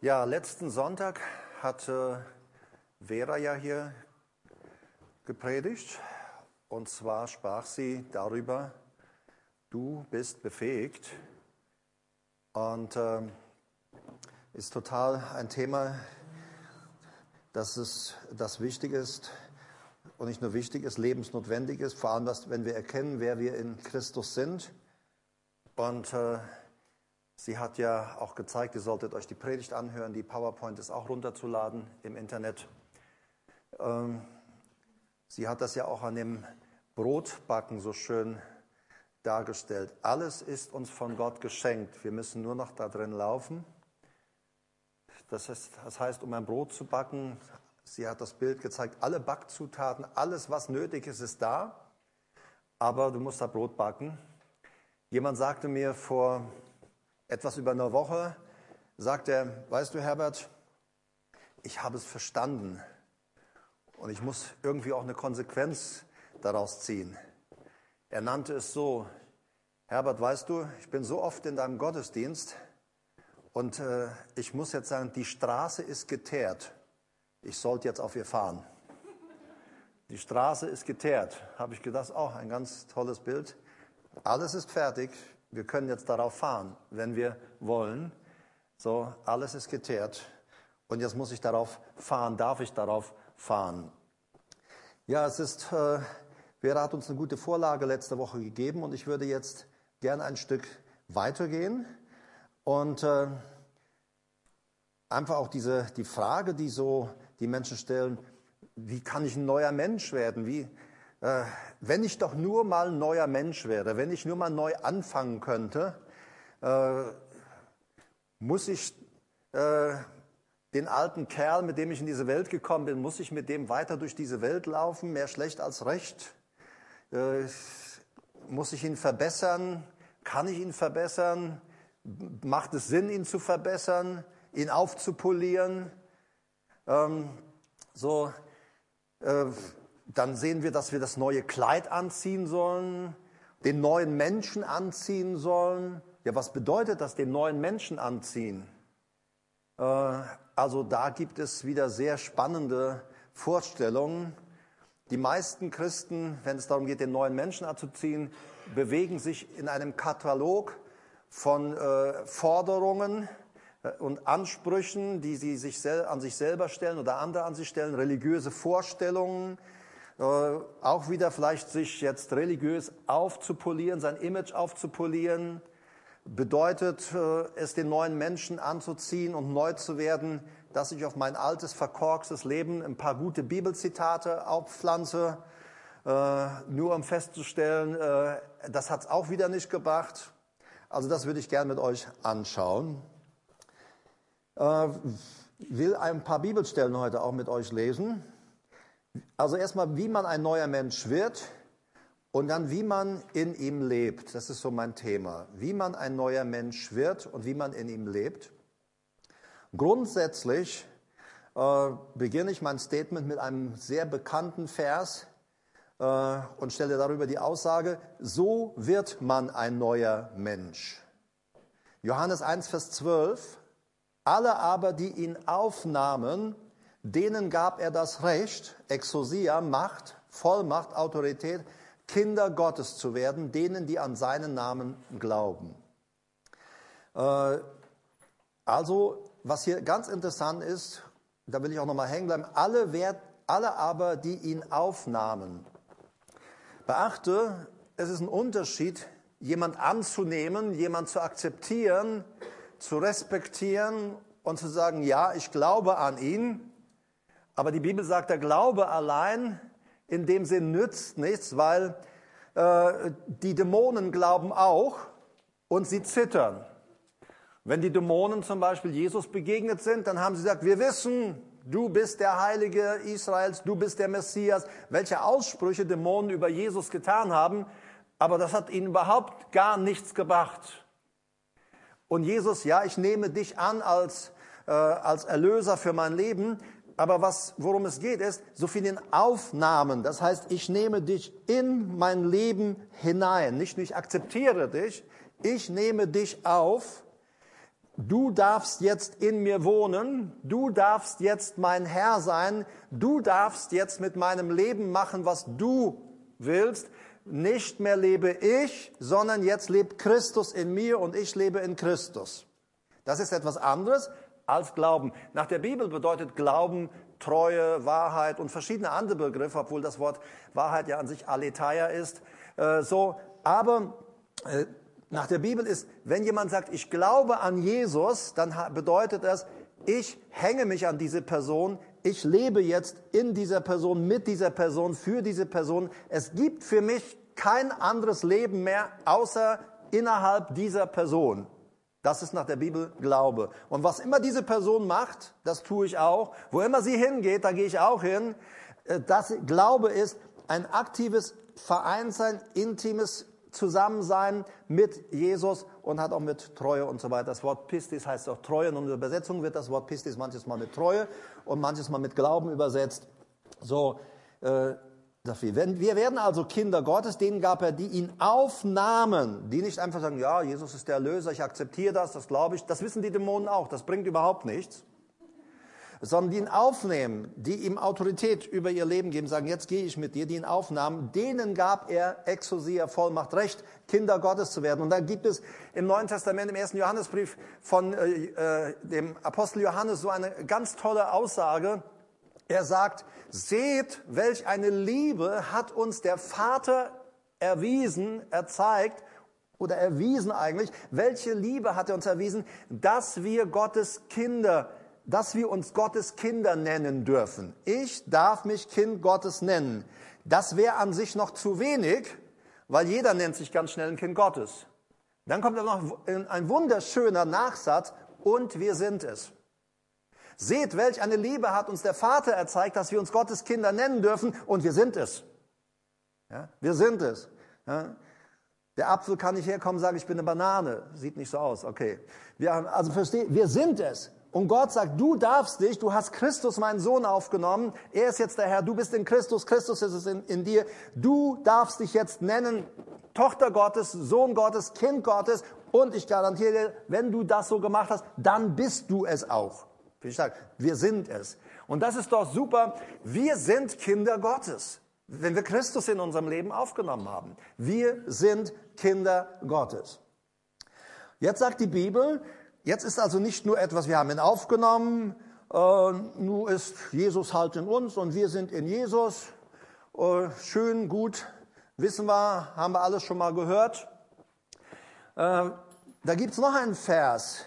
Ja, letzten Sonntag hatte Vera ja hier gepredigt und zwar sprach sie darüber, du bist befähigt und ist total ein Thema, das wichtig ist und nicht nur wichtig ist, lebensnotwendig ist, vor allem, wenn wir erkennen, wer wir in Christus sind. Und sie hat ja auch gezeigt, ihr solltet euch die Predigt anhören, die PowerPoint ist auch runterzuladen im Internet. Sie hat das ja auch an dem Brotbacken so schön dargestellt. Alles ist uns von Gott geschenkt, wir müssen nur noch da drin laufen. Das heißt, um ein Brot zu backen, sie hat das Bild gezeigt, alle Backzutaten, alles, was nötig ist, ist da, aber du musst da Brot backen. Jemand sagte mir vor etwas über einer Woche, sagt er, weißt du Herbert, ich habe es verstanden und ich muss irgendwie auch eine Konsequenz daraus ziehen. Er nannte es so, Herbert, weißt du, ich bin so oft in deinem Gottesdienst und ich muss jetzt sagen, die Straße ist geteert. Ich sollte jetzt auf ihr fahren. Die Straße ist geteert. Habe ich gedacht, auch ein ganz tolles Bild. Alles ist fertig. Wir können jetzt darauf fahren, wenn wir wollen. So, alles ist geteert. Und jetzt muss ich darauf fahren, darf ich darauf fahren. Ja, Vera hat uns eine gute Vorlage letzte Woche gegeben und ich würde jetzt gerne ein Stück weitergehen und einfach auch die Frage, die Menschen stellen, wie kann ich ein neuer Mensch werden? Wenn ich doch nur mal ein neuer Mensch wäre, wenn ich nur mal neu anfangen könnte, muss ich den alten Kerl, mit dem ich in diese Welt gekommen bin, muss ich mit dem weiter durch diese Welt laufen, mehr schlecht als recht? Muss ich ihn verbessern? Kann ich ihn verbessern? Macht es Sinn, ihn zu verbessern, ihn aufzupolieren? Dann sehen wir, dass wir das neue Kleid anziehen sollen, den neuen Menschen anziehen sollen. Ja, was bedeutet das, den neuen Menschen anziehen? Also da gibt es wieder sehr spannende Vorstellungen. Die meisten Christen, wenn es darum geht, den neuen Menschen anzuziehen, bewegen sich in einem Katalog von Forderungen und Ansprüchen, die sie an sich selber stellen oder andere an sich stellen, religiöse Vorstellungen, auch wieder vielleicht sich jetzt religiös aufzupolieren, sein Image aufzupolieren, bedeutet es, den neuen Menschen anzuziehen und neu zu werden, dass ich auf mein altes, verkorkstes Leben ein paar gute Bibelzitate aufpflanze, nur um festzustellen, das hat es auch wieder nicht gebracht. Also das würde ich gerne mit euch anschauen. Will ein paar Bibelstellen heute auch mit euch lesen. Also erstmal, wie man ein neuer Mensch wird und dann, wie man in ihm lebt. Das ist so mein Thema. Wie man ein neuer Mensch wird und wie man in ihm lebt. Grundsätzlich beginne ich mein Statement mit einem sehr bekannten Vers und stelle darüber die Aussage, so wird man ein neuer Mensch. Johannes 1, Vers 12. Alle aber, die ihn aufnahmen, denen gab er das Recht, Exousia, Macht, Vollmacht, Autorität, Kinder Gottes zu werden, denen, die an seinen Namen glauben. Also, was hier ganz interessant ist, da will ich auch nochmal hängen bleiben, alle aber, die ihn aufnahmen. Beachte, es ist ein Unterschied, jemand anzunehmen, jemand zu akzeptieren, zu respektieren und zu sagen, ja, ich glaube an ihn. Aber die Bibel sagt, der Glaube allein in dem Sinn nützt nichts, weil die Dämonen glauben auch und sie zittern. Wenn die Dämonen zum Beispiel Jesus begegnet sind, dann haben sie gesagt, wir wissen, du bist der Heilige Israels, du bist der Messias. Welche Aussprüche Dämonen über Jesus getan haben, aber das hat ihnen überhaupt gar nichts gebracht. Und Jesus, ja, ich nehme dich an als Erlöser für mein Leben, aber worum es geht, ist so viel in Aufnahmen. Das heißt, ich nehme dich in mein Leben hinein. Nicht nur ich akzeptiere dich, ich nehme dich auf du darfst jetzt in mir wohnen, du darfst jetzt mein Herr sein, du darfst jetzt mit meinem Leben machen, was du willst. Nicht mehr lebe ich, sondern jetzt lebt Christus in mir und ich lebe in Christus. Das ist etwas anderes als Glauben. Nach der Bibel bedeutet Glauben Treue, Wahrheit und verschiedene andere Begriffe, obwohl das Wort Wahrheit ja an sich Aletheia ist. Aber nach der Bibel ist, wenn jemand sagt, ich glaube an Jesus, dann bedeutet das, ich hänge mich an diese Person, ich lebe jetzt in dieser Person, mit dieser Person, für diese Person. Es gibt für mich kein anderes Leben mehr, außer innerhalb dieser Person. Das ist nach der Bibel Glaube. Und was immer diese Person macht, das tue ich auch. Wo immer sie hingeht, da gehe ich auch hin. Das Glaube ist ein aktives Vereinssein, intimes Zusammensein mit Jesus und hat auch mit Treue und so weiter. Das Wort Pistis heißt auch Treue. Und in der Übersetzung wird das Wort Pistis manches Mal mit Treue und manches Mal mit Glauben übersetzt. Wir werden also Kinder Gottes, denen gab er, die ihn aufnahmen, die nicht einfach sagen, ja, Jesus ist der Erlöser, ich akzeptiere das, das glaube ich. Das wissen die Dämonen auch, das bringt überhaupt nichts. Sondern die ihn aufnehmen, die ihm Autorität über ihr Leben geben, sagen, jetzt gehe ich mit dir, die ihn aufnahmen, denen gab er Exousia, Vollmacht, Recht, Kinder Gottes zu werden. Und da gibt es im Neuen Testament, im 1. Johannesbrief von dem Apostel Johannes so eine ganz tolle Aussage. Er sagt, seht, welch eine Liebe hat uns der Vater erwiesen, erzeigt, oder erwiesen eigentlich, welche Liebe hat er uns erwiesen, dass wir uns Gottes Kinder nennen dürfen. Ich darf mich Kind Gottes nennen. Das wäre an sich noch zu wenig, weil jeder nennt sich ganz schnell ein Kind Gottes. Dann kommt aber noch ein wunderschöner Nachsatz, und wir sind es. Seht, welch eine Liebe hat uns der Vater erzeigt, dass wir uns Gottes Kinder nennen dürfen, und wir sind es. Ja, wir sind es. Ja. Der Apfel kann nicht herkommen und sagen, ich bin eine Banane. Sieht nicht so aus, okay. Wir sind es. Und Gott sagt, du darfst dich, du hast Christus, meinen Sohn, aufgenommen. Er ist jetzt der Herr, du bist in Christus, Christus ist es in dir. Du darfst dich jetzt nennen, Tochter Gottes, Sohn Gottes, Kind Gottes. Und ich garantiere dir, wenn du das so gemacht hast, dann bist du es auch. Ich sage, wir sind es. Und das ist doch super. Wir sind Kinder Gottes, wenn wir Christus in unserem Leben aufgenommen haben. Wir sind Kinder Gottes. Jetzt sagt die Bibel, jetzt ist also nicht nur etwas, wir haben ihn aufgenommen, nur ist Jesus halt in uns und wir sind in Jesus. Schön, gut, wissen wir, haben wir alles schon mal gehört. Da gibt es noch einen Vers,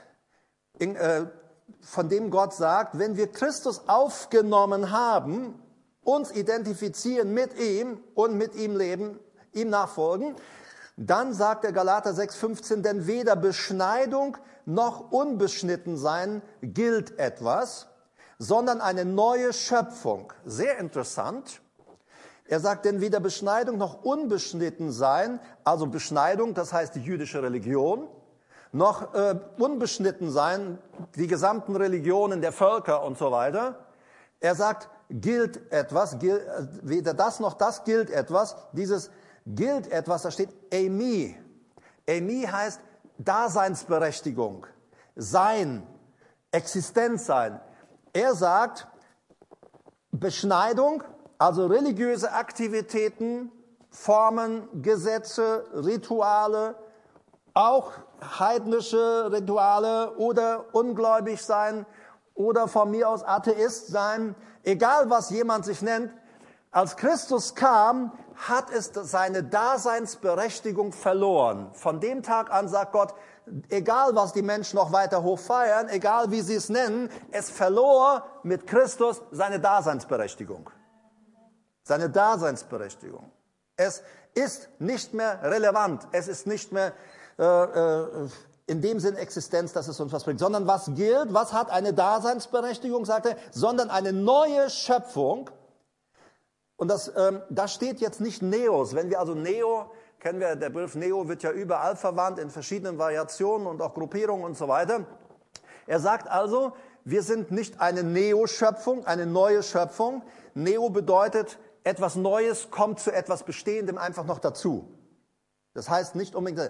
von dem Gott sagt, wenn wir Christus aufgenommen haben, uns identifizieren mit ihm und mit ihm leben, ihm nachfolgen, dann sagt der Galater 6,15, denn weder Beschneidung noch Unbeschnittensein gilt etwas, sondern eine neue Schöpfung. Sehr interessant. Er sagt, denn weder Beschneidung noch Unbeschnittensein, also Beschneidung, das heißt die jüdische Religion, noch Unbeschnittensein, die gesamten Religionen der Völker und so weiter. Er sagt, gilt etwas, weder das noch das gilt etwas. Dieses gilt etwas, da steht Eimi. Eimi heißt Daseinsberechtigung, Sein, Existenzsein. Er sagt, Beschneidung, also religiöse Aktivitäten, Formen, Gesetze, Rituale, auch heidnische Rituale oder ungläubig sein oder von mir aus Atheist sein, egal was jemand sich nennt, als Christus kam, hat es seine Daseinsberechtigung verloren. Von dem Tag an sagt Gott, egal was die Menschen noch weiter hoch feiern, egal wie sie es nennen, es verlor mit Christus seine Daseinsberechtigung. Seine Daseinsberechtigung. Es ist nicht mehr relevant, es ist nicht mehr in dem Sinn Existenz, dass es uns was bringt, sondern was gilt, was hat eine Daseinsberechtigung, sagt er, sondern eine neue Schöpfung. Und da steht jetzt nicht Neos. Wenn wir also Neo, kennen wir, der Begriff Neo wird ja überall verwandt, in verschiedenen Variationen und auch Gruppierungen und so weiter. Er sagt also, wir sind nicht eine Neo-Schöpfung, eine neue Schöpfung. Neo bedeutet, etwas Neues kommt zu etwas Bestehendem einfach noch dazu. Das heißt nicht unbedingt,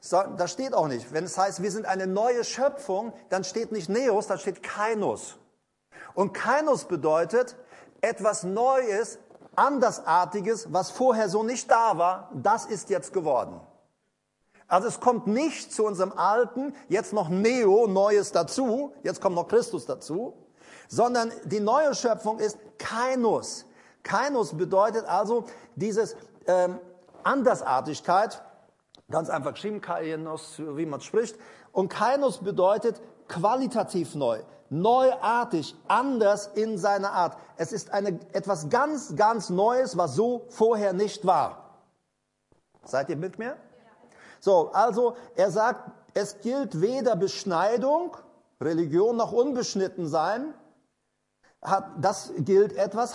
Das steht auch nicht. Wenn es heißt, wir sind eine neue Schöpfung, dann steht nicht Neos, dann steht Kainos. Und Kainos bedeutet etwas Neues, Andersartiges, was vorher so nicht da war, das ist jetzt geworden. Also es kommt nicht zu unserem Alten, jetzt noch Neo, Neues dazu, jetzt kommt noch Christus dazu, sondern die neue Schöpfung ist Kainos. Kainos bedeutet also dieses Andersartigkeit, ganz einfach geschrieben, Kainos, wie man spricht. Und Kainos bedeutet qualitativ neu, neuartig, anders in seiner Art. Es ist etwas ganz, ganz Neues, was so vorher nicht war. Seid ihr mit mir? So, also er sagt, es gilt weder Beschneidung, Religion noch Unbeschnittensein. Das gilt etwas,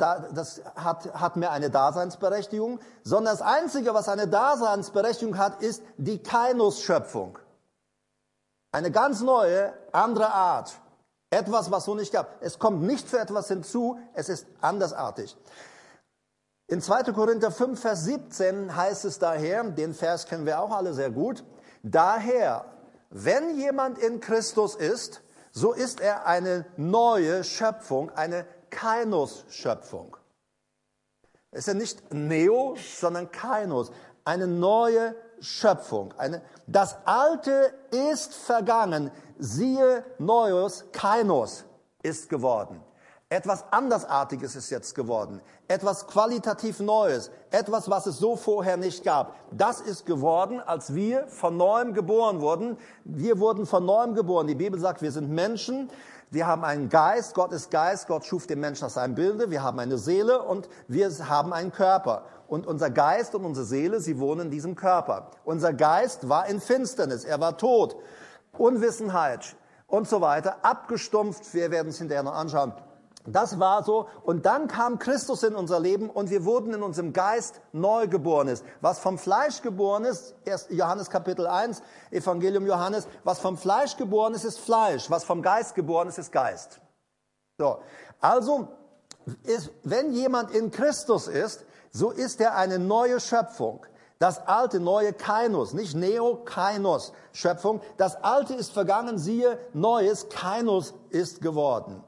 hat mehr eine Daseinsberechtigung, sondern das Einzige, was eine Daseinsberechtigung hat, ist die Kainos-Schöpfung. Eine ganz neue, andere Art. Etwas, was so nicht gab. Es kommt nicht für etwas hinzu, es ist andersartig. In 2. Korinther 5, Vers 17 heißt es daher, den Vers kennen wir auch alle sehr gut, daher, wenn jemand in Christus ist, so ist er eine neue Schöpfung, eine Kainos-Schöpfung. Es ist ja nicht Neo, sondern Kainos, eine neue Schöpfung. Das Alte ist vergangen, siehe Neues, Kainos ist geworden. Etwas Andersartiges ist jetzt geworden, etwas qualitativ Neues, etwas, was es so vorher nicht gab. Das ist geworden, als wir von Neuem geboren wurden. Wir wurden von Neuem geboren. Die Bibel sagt, wir sind Menschen, wir haben einen Geist, Gott ist Geist, Gott schuf den Menschen nach seinem Bilde, wir haben eine Seele und wir haben einen Körper. Und unser Geist und unsere Seele, sie wohnen in diesem Körper. Unser Geist war in Finsternis, er war tot, Unwissenheit und so weiter, abgestumpft, wir werden es hinterher noch anschauen. Das war so. Und dann kam Christus in unser Leben und wir wurden in unserem Geist neu geboren. Was vom Fleisch geboren ist, erst Johannes Kapitel 1, Evangelium Johannes, was vom Fleisch geboren ist Fleisch. Was vom Geist geboren ist Geist. So. Also, wenn jemand in Christus ist, so ist er eine neue Schöpfung. Das alte, neue Kainos, nicht Neo, Kainos Schöpfung. Das alte ist vergangen, siehe, Neues, Kainos ist geworden.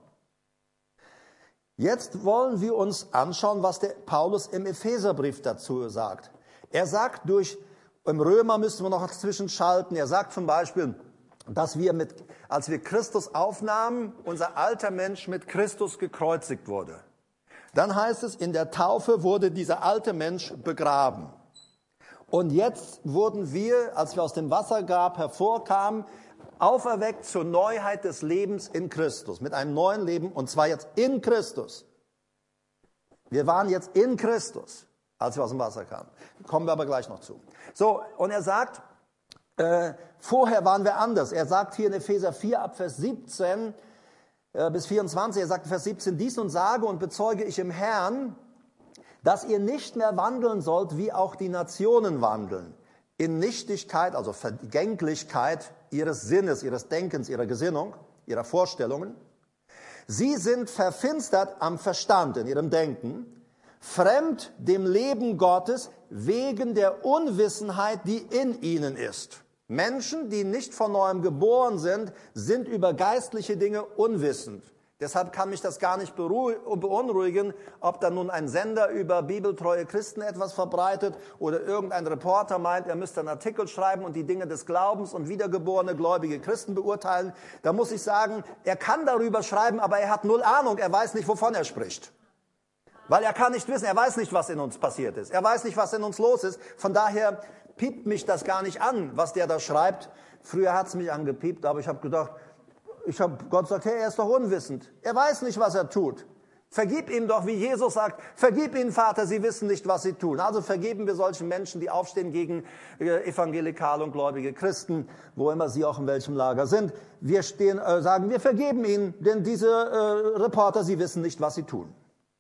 Jetzt wollen wir uns anschauen, was der Paulus im Epheserbrief dazu sagt. Er sagt im Römer müssen wir noch dazwischen schalten, er sagt zum Beispiel, dass als wir Christus aufnahmen, unser alter Mensch mit Christus gekreuzigt wurde. Dann heißt es, in der Taufe wurde dieser alte Mensch begraben. Und jetzt wurden wir, als wir aus dem Wassergrab hervorkamen, auferweckt zur Neuheit des Lebens in Christus, mit einem neuen Leben, und zwar jetzt in Christus. Wir waren jetzt in Christus, als wir aus dem Wasser kamen. Kommen wir aber gleich noch zu. So, und er sagt, vorher waren wir anders. Er sagt hier in Epheser 4 ab Vers 17 bis 24, er sagt in Vers 17, dies nun sage und bezeuge ich im Herrn, dass ihr nicht mehr wandeln sollt, wie auch die Nationen wandeln. In Nichtigkeit, also Vergänglichkeit ihres Sinnes, ihres Denkens, ihrer Gesinnung, ihrer Vorstellungen. Sie sind verfinstert am Verstand, in ihrem Denken, fremd dem Leben Gottes wegen der Unwissenheit, die in ihnen ist. Menschen, die nicht von Neuem geboren sind, sind über geistliche Dinge unwissend. Deshalb kann mich das gar nicht beunruhigen, ob da nun ein Sender über bibeltreue Christen etwas verbreitet oder irgendein Reporter meint, er müsste einen Artikel schreiben und die Dinge des Glaubens und wiedergeborene gläubige Christen beurteilen. Da muss ich sagen, er kann darüber schreiben, aber er hat null Ahnung, er weiß nicht, wovon er spricht. Weil er kann nicht wissen, er weiß nicht, was in uns passiert ist. Er weiß nicht, was in uns los ist. Von daher piept mich das gar nicht an, was der da schreibt. Früher hat es mich angepiept, aber ich habe gedacht, Gott sagt, hey, er ist doch unwissend. Er weiß nicht, was er tut. Vergib ihm doch, wie Jesus sagt, vergib ihnen, Vater, sie wissen nicht, was sie tun. Also vergeben wir solchen Menschen, die aufstehen gegen evangelikale und gläubige Christen, wo immer sie auch in welchem Lager sind. Wir sagen, wir vergeben ihnen, denn diese Reporter, sie wissen nicht, was sie tun.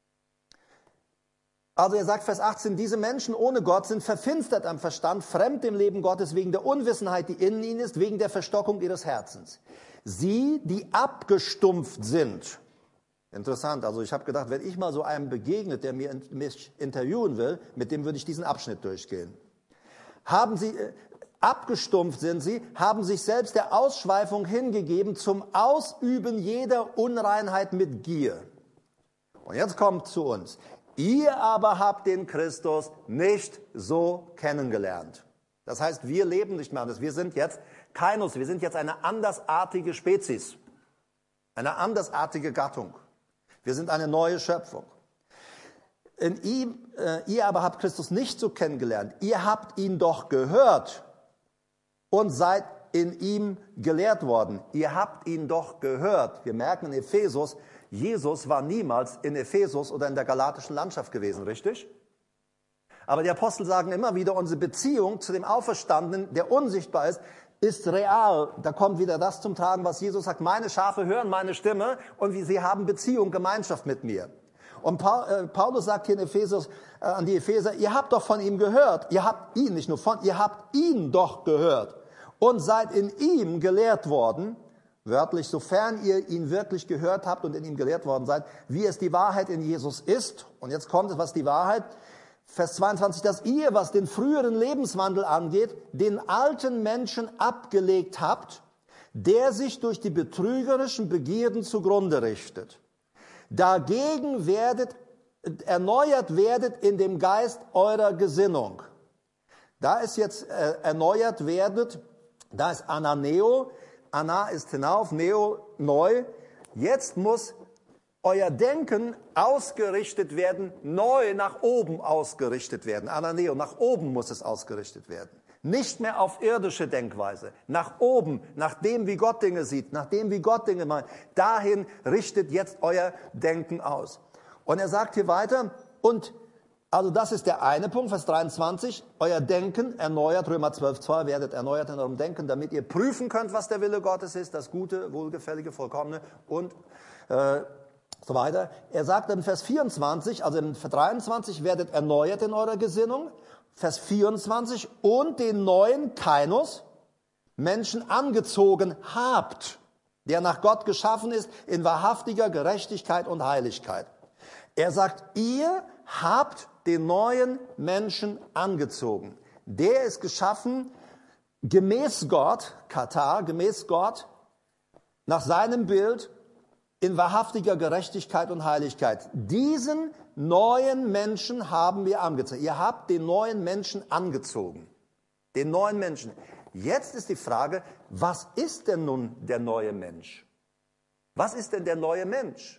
Also er sagt, Vers 18, diese Menschen ohne Gott sind verfinstert am Verstand, fremd dem Leben Gottes wegen der Unwissenheit, die in ihnen ist, wegen der Verstockung ihres Herzens. Sie, die abgestumpft sind. Interessant, also ich habe gedacht, wenn ich mal so einem begegnet, der mich interviewen will, mit dem würde ich diesen Abschnitt durchgehen. Abgestumpft sind sie, haben sich selbst der Ausschweifung hingegeben zum Ausüben jeder Unreinheit mit Gier. Und jetzt kommt zu uns. Ihr aber habt den Christus nicht so kennengelernt. Das heißt, wir leben nicht mehr anders. Wir sind jetzt Kainos, wir sind jetzt eine andersartige Spezies, eine andersartige Gattung. Wir sind eine neue Schöpfung. In ihm, ihr aber habt Christus nicht so kennengelernt. Ihr habt ihn doch gehört und seid in ihm gelehrt worden. Ihr habt ihn doch gehört. Wir merken in Ephesus, Jesus war niemals in Ephesus oder in der galatischen Landschaft gewesen, richtig? Aber die Apostel sagen immer wieder, unsere Beziehung zu dem Auferstandenen, der unsichtbar ist real. Da kommt wieder das zum Tragen, was Jesus sagt, meine Schafe hören meine Stimme und sie haben Beziehung, Gemeinschaft mit mir. Und Paulus sagt hier in Ephesus, an die Epheser, ihr habt doch von ihm gehört, ihr habt ihn, nicht nur von, ihr habt ihn doch gehört und seid in ihm gelehrt worden, wörtlich, sofern ihr ihn wirklich gehört habt und in ihm gelehrt worden seid, wie es die Wahrheit in Jesus ist. Und jetzt kommt es, was die Wahrheit, Vers 22, dass ihr, was den früheren Lebenswandel angeht, den alten Menschen abgelegt habt, der sich durch die betrügerischen Begierden zugrunde richtet. Dagegen erneuert werdet in dem Geist eurer Gesinnung. Da ist jetzt erneuert werdet, da ist Ananeo, Ana ist hinauf, Neo neu. Jetzt muss euer Denken ausgerichtet werden, neu nach oben ausgerichtet werden. Ananeo, nach oben muss es ausgerichtet werden. Nicht mehr auf irdische Denkweise. Nach oben, nach dem, wie Gott Dinge sieht, nach dem, wie Gott Dinge meint. Dahin richtet jetzt euer Denken aus. Und er sagt hier weiter, und also das ist der eine Punkt, Vers 23, euer Denken erneuert, Römer 12,2, werdet erneuert in eurem Denken, damit ihr prüfen könnt, was der Wille Gottes ist, das Gute, Wohlgefällige, Vollkommene und so weiter. Er sagt in Vers 24, also in Vers 23, werdet erneuert in eurer Gesinnung, Vers 24, und den neuen Kainos, Menschen angezogen habt, der nach Gott geschaffen ist, in wahrhaftiger Gerechtigkeit und Heiligkeit. Er sagt, ihr habt den neuen Menschen angezogen. Der ist geschaffen gemäß Gott, Katar, gemäß Gott, nach seinem Bild, in wahrhaftiger Gerechtigkeit und Heiligkeit. Diesen neuen Menschen haben wir angezogen. Ihr habt den neuen Menschen angezogen. Den neuen Menschen. Jetzt ist die Frage, was ist denn nun der neue Mensch? Was ist denn der neue Mensch?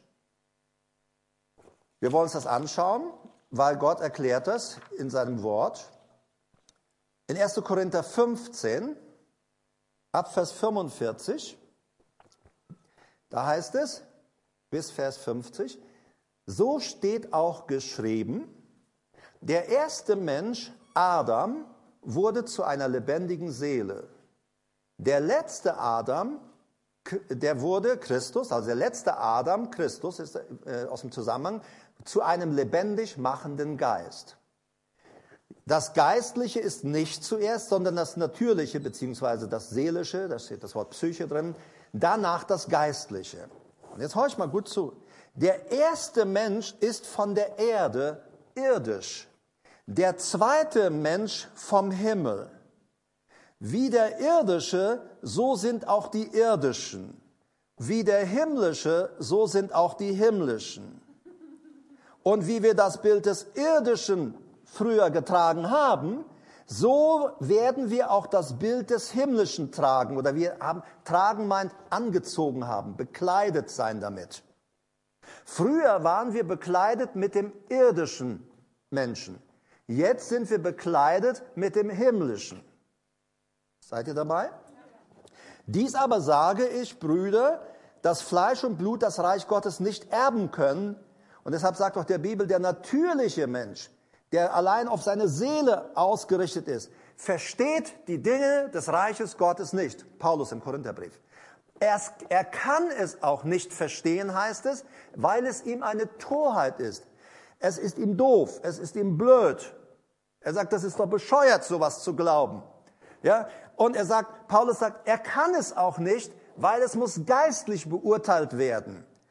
Wir wollen uns das anschauen, weil Gott erklärt das in seinem Wort. In 1. Korinther 15, ab Vers 45, da heißt es, bis Vers 50, so steht auch geschrieben, der erste Mensch, Adam, wurde zu einer lebendigen Seele. Der letzte Adam, der wurde Christus, also der letzte Adam, Christus, ist aus dem Zusammenhang, zu einem lebendig machenden Geist. Das Geistliche ist nicht zuerst, sondern das Natürliche, beziehungsweise das Seelische, da steht das Wort Psyche drin, danach das Geistliche. Und jetzt hör ich mal gut zu. Der erste Mensch ist von der Erde irdisch. Der zweite Mensch vom Himmel. Wie der irdische, so sind auch die irdischen. Wie der himmlische, so sind auch die himmlischen. Und wie wir das Bild des Irdischen früher getragen haben, so werden wir auch das Bild des Himmlischen tragen. Oder tragen meint angezogen haben, bekleidet sein damit. Früher waren wir bekleidet mit dem irdischen Menschen. Jetzt sind wir bekleidet mit dem himmlischen. Seid ihr dabei? Dies aber sage ich, Brüder, dass Fleisch und Blut das Reich Gottes nicht erben können. Und deshalb sagt auch der Bibel, der natürliche Mensch, der allein auf seine Seele ausgerichtet ist, versteht die Dinge des Reiches Gottes nicht. Paulus im Korintherbrief. Er kann es auch nicht verstehen, heißt es, weil es ihm eine Torheit ist. Es ist ihm doof, es ist ihm blöd. Er sagt, das ist doch bescheuert, sowas zu glauben. Ja? Und Paulus sagt, er kann es auch nicht, weil es muss geistlich beurteilt werden.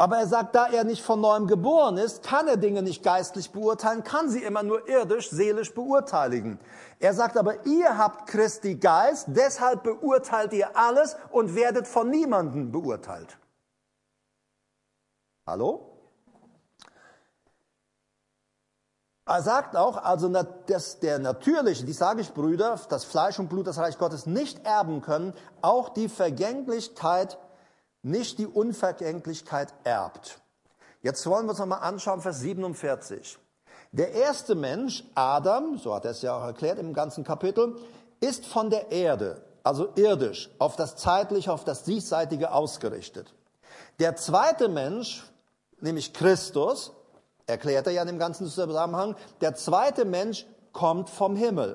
Aber er sagt, da er nicht von neuem geboren ist, kann er Dinge nicht geistlich beurteilen, kann sie immer nur irdisch, seelisch beurteilen. Er sagt aber, ihr habt Christi Geist, deshalb beurteilt ihr alles und werdet von niemandem beurteilt. Hallo? Er sagt auch, also dass der natürliche, die sage ich Brüder, das Fleisch und Blut das Reich Gottes nicht erben können, auch die Vergänglichkeit, nicht die Unvergänglichkeit erbt. Jetzt wollen wir uns nochmal anschauen, Vers 47. Der erste Mensch, Adam, so hat er es ja auch erklärt im ganzen Kapitel, ist von der Erde, also irdisch, auf das Zeitliche, auf das Diesseitige ausgerichtet. Der zweite Mensch, nämlich Christus, erklärt er ja in dem ganzen Zusammenhang, der zweite Mensch kommt vom Himmel.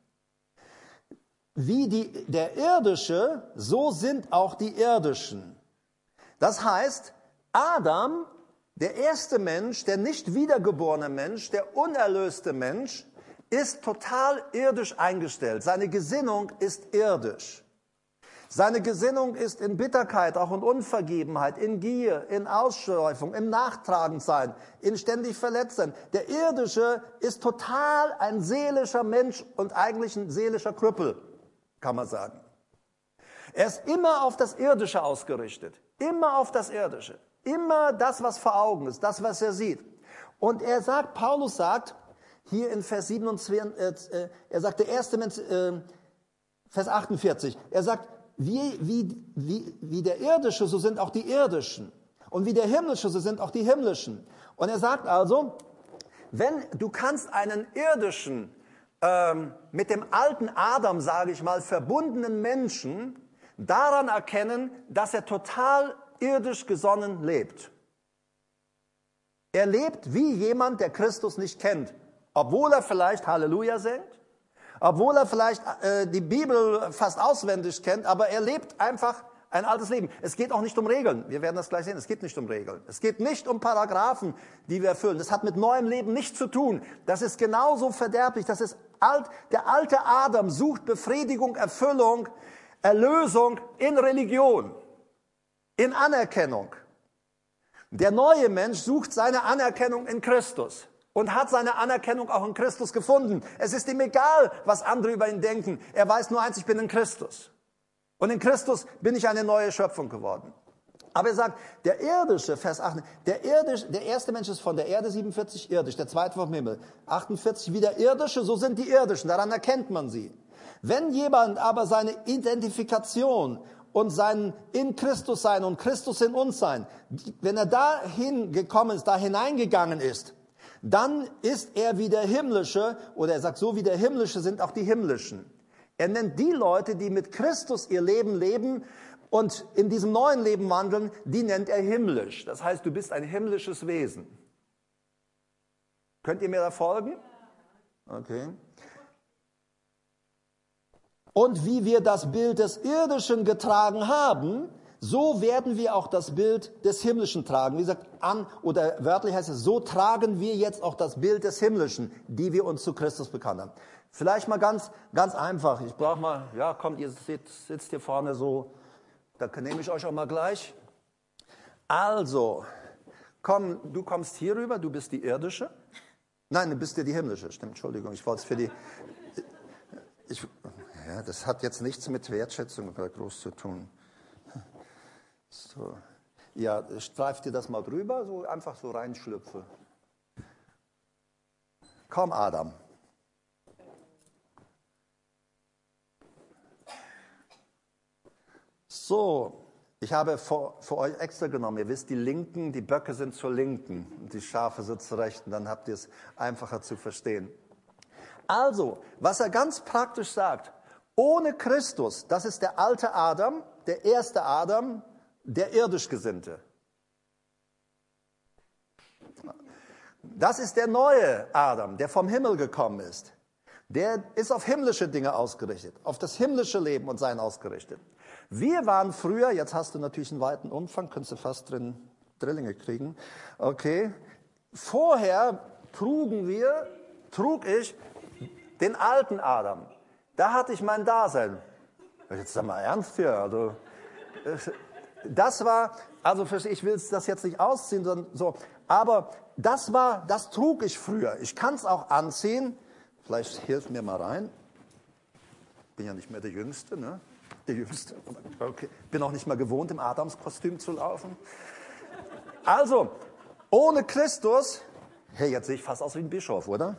Wie der Irdische, so sind auch die Irdischen. Das heißt, Adam, der erste Mensch, der nicht wiedergeborene Mensch, der unerlöste Mensch, ist total irdisch eingestellt. Seine Gesinnung ist irdisch. Seine Gesinnung ist in Bitterkeit, auch in Unvergebenheit, in Gier, in Ausschweifung, im Nachtragendsein, in ständig Verletztsein. Der Irdische ist total ein seelischer Mensch und eigentlich ein seelischer Krüppel, kann man sagen. Er ist immer auf das Irdische ausgerichtet, immer auf das Irdische, immer das, was vor Augen ist, das, was er sieht. Und er sagt, Paulus sagt, hier in Vers 27, er sagt, der erste Mensch, Vers 48, er sagt, wie der Irdische, so sind auch die Irdischen. Und wie der Himmlische, so sind auch die Himmlischen. Und er sagt also, du kannst einen irdischen, mit dem alten Adam, sage ich mal, verbundenen Menschen daran erkennen, dass er total irdisch gesonnen lebt. Er lebt wie jemand, der Christus nicht kennt, obwohl er vielleicht Halleluja singt, obwohl er vielleicht die Bibel fast auswendig kennt, aber er lebt einfach ein altes Leben. Es geht auch nicht um Regeln. Wir werden das gleich sehen. Es geht nicht um Regeln. Es geht nicht um Paragraphen, die wir erfüllen. Das hat mit neuem Leben nichts zu tun. Das ist genauso verderblich. Das ist der alte Adam sucht Befriedigung, Erfüllung, Erlösung in Religion, in Anerkennung. Der neue Mensch sucht seine Anerkennung in Christus. Und hat seine Anerkennung auch in Christus gefunden. Es ist ihm egal, was andere über ihn denken. Er weiß nur eins, ich bin in Christus. Und in Christus bin ich eine neue Schöpfung geworden. Aber er sagt, der irdische, Vers 8, der erste Mensch ist von der Erde, 47 irdisch, der zweite vom Himmel. 48, wie der Irdische, so sind die Irdischen, daran erkennt man sie. Wenn jemand aber seine Identifikation und sein in Christus sein und Christus in uns sein, wenn er dahin gekommen ist, da hineingegangen ist, dann ist er wie der Himmlische, oder er sagt, so wie der Himmlische sind auch die Himmlischen. Er nennt die Leute, die mit Christus ihr Leben leben und in diesem neuen Leben wandeln, die nennt er himmlisch. Das heißt, du bist ein himmlisches Wesen. Könnt ihr mir da folgen? Okay. Und wie wir das Bild des Irdischen getragen haben, so werden wir auch das Bild des Himmlischen tragen. Wie gesagt, oder wörtlich heißt es, so tragen wir jetzt auch das Bild des Himmlischen, die wir uns zu Christus bekannt haben. Vielleicht mal ganz einfach. Ich brauche mal, ja, kommt, ihr sitzt hier vorne so, da nehme ich euch auch mal gleich. Also, komm, du kommst hier rüber, du bist die Irdische. Nein, du bist ja die Himmlische, stimmt, Entschuldigung, ich wollte es für die... Ja, das hat jetzt nichts mit Wertschätzung oder groß zu tun. So. Ja, streif dir das mal drüber, so einfach so reinschlüpfe. Komm, Adam. So, ich habe für euch extra genommen. Ihr wisst, die Böcke sind zur Linken und die Schafe sind zur Rechten. Dann habt ihr es einfacher zu verstehen. Also, was er ganz praktisch sagt, ohne Christus, das ist der alte Adam, der erste Adam, der irdisch Gesinnte. Das ist der neue Adam, der vom Himmel gekommen ist. Der ist auf himmlische Dinge ausgerichtet, auf das himmlische Leben und Sein ausgerichtet. Wir waren früher, jetzt hast du natürlich einen weiten Umfang, könntest du fast drin Drillinge kriegen. Okay. Vorher trug ich den alten Adam. Da hatte ich mein Dasein. Jetzt sag mal ernst hier, also... das war, also ich will das jetzt nicht ausziehen, sondern so, aber das trug ich früher. Ich kann es auch anziehen. Vielleicht hilft mir mal rein. Bin ja nicht mehr der Jüngste, ne? Der Jüngste. Okay. Bin auch nicht mehr gewohnt, im Adamskostüm zu laufen. Also, ohne Christus, hey, jetzt sehe ich fast aus wie ein Bischof, oder?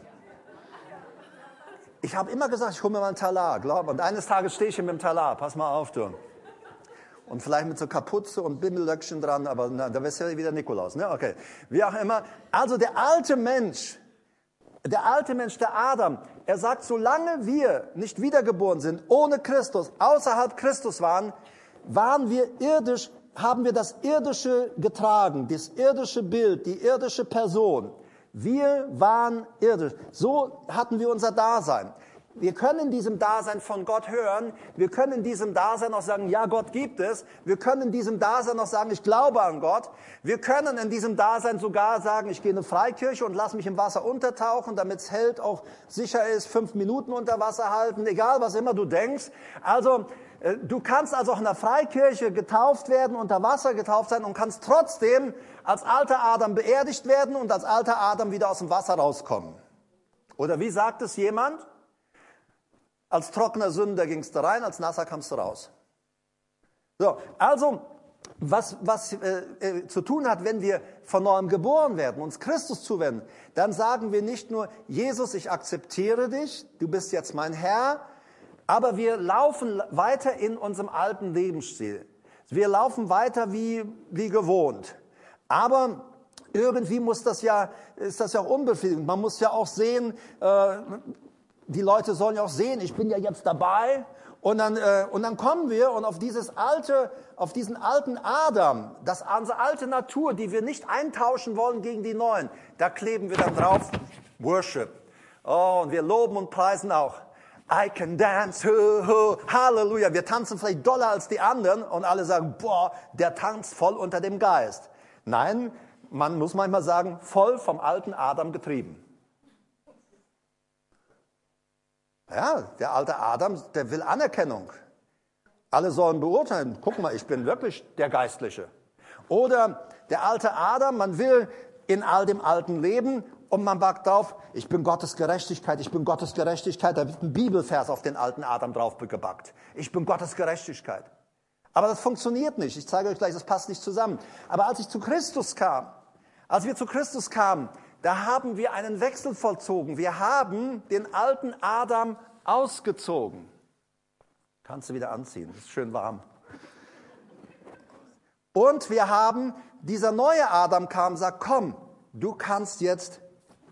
Ich habe immer gesagt, ich hole mir mal einen Talar, glaub mir. Und eines Tages stehe ich hier mit dem Talar, pass mal auf, du. Und vielleicht mit so Kapuze und Bimmellöckchen dran, aber na, da wär's ja wieder Nikolaus, ne? Okay, wie auch immer. Also der alte Mensch, der Adam, er sagt, solange wir nicht wiedergeboren sind, ohne Christus, außerhalb Christus waren wir irdisch, haben wir das Irdische getragen, das irdische Bild, die irdische Person. Wir waren irdisch. So hatten wir unser Dasein. Wir können in diesem Dasein von Gott hören. Wir können in diesem Dasein auch sagen, ja, Gott gibt es. Wir können in diesem Dasein auch sagen, ich glaube an Gott. Wir können in diesem Dasein sogar sagen, ich gehe in eine Freikirche und lasse mich im Wasser untertauchen, damit es hält, auch sicher ist, 5 Minuten unter Wasser halten, egal was immer du denkst. Also, du kannst also auch in der Freikirche getauft werden, unter Wasser getauft sein und kannst trotzdem als alter Adam beerdigt werden und als alter Adam wieder aus dem Wasser rauskommen. Oder wie sagt es jemand? Als trockener Sünder gingst du rein, als nasser kamst du raus. So, also, was zu tun hat, wenn wir von neuem geboren werden, uns Christus zuwenden, dann sagen wir nicht nur, Jesus, ich akzeptiere dich, du bist jetzt mein Herr, aber wir laufen weiter in unserem alten Lebensstil. Wir laufen weiter wie gewohnt. Aber irgendwie ist das ja auch unbefriedigend. Man muss ja auch sehen, die Leute sollen ja auch sehen, ich bin ja jetzt dabei. Und dann kommen wir und auf diesen alten Adam, unsere alte Natur, die wir nicht eintauschen wollen gegen die neuen, da kleben wir dann drauf, Worship. Oh, und wir loben und preisen auch. I can dance, Halleluja. Wir tanzen vielleicht doller als die anderen und alle sagen, boah, der tanzt voll unter dem Geist. Nein, man muss manchmal sagen, voll vom alten Adam getrieben. Ja, der alte Adam, der will Anerkennung. Alle sollen beurteilen, guck mal, ich bin wirklich der Geistliche. Oder der alte Adam, man will in all dem alten leben und man backt drauf, ich bin Gottes Gerechtigkeit, ich bin Gottes Gerechtigkeit. Da wird ein Bibelvers auf den alten Adam drauf gebackt. Ich bin Gottes Gerechtigkeit. Aber das funktioniert nicht. Ich zeige euch gleich, das passt nicht zusammen. Aber als wir zu Christus kamen, da haben wir einen Wechsel vollzogen. Wir haben den alten Adam ausgezogen. Kannst du wieder anziehen, ist schön warm. Und wir haben, dieser neue Adam kam und sagt, komm, du kannst jetzt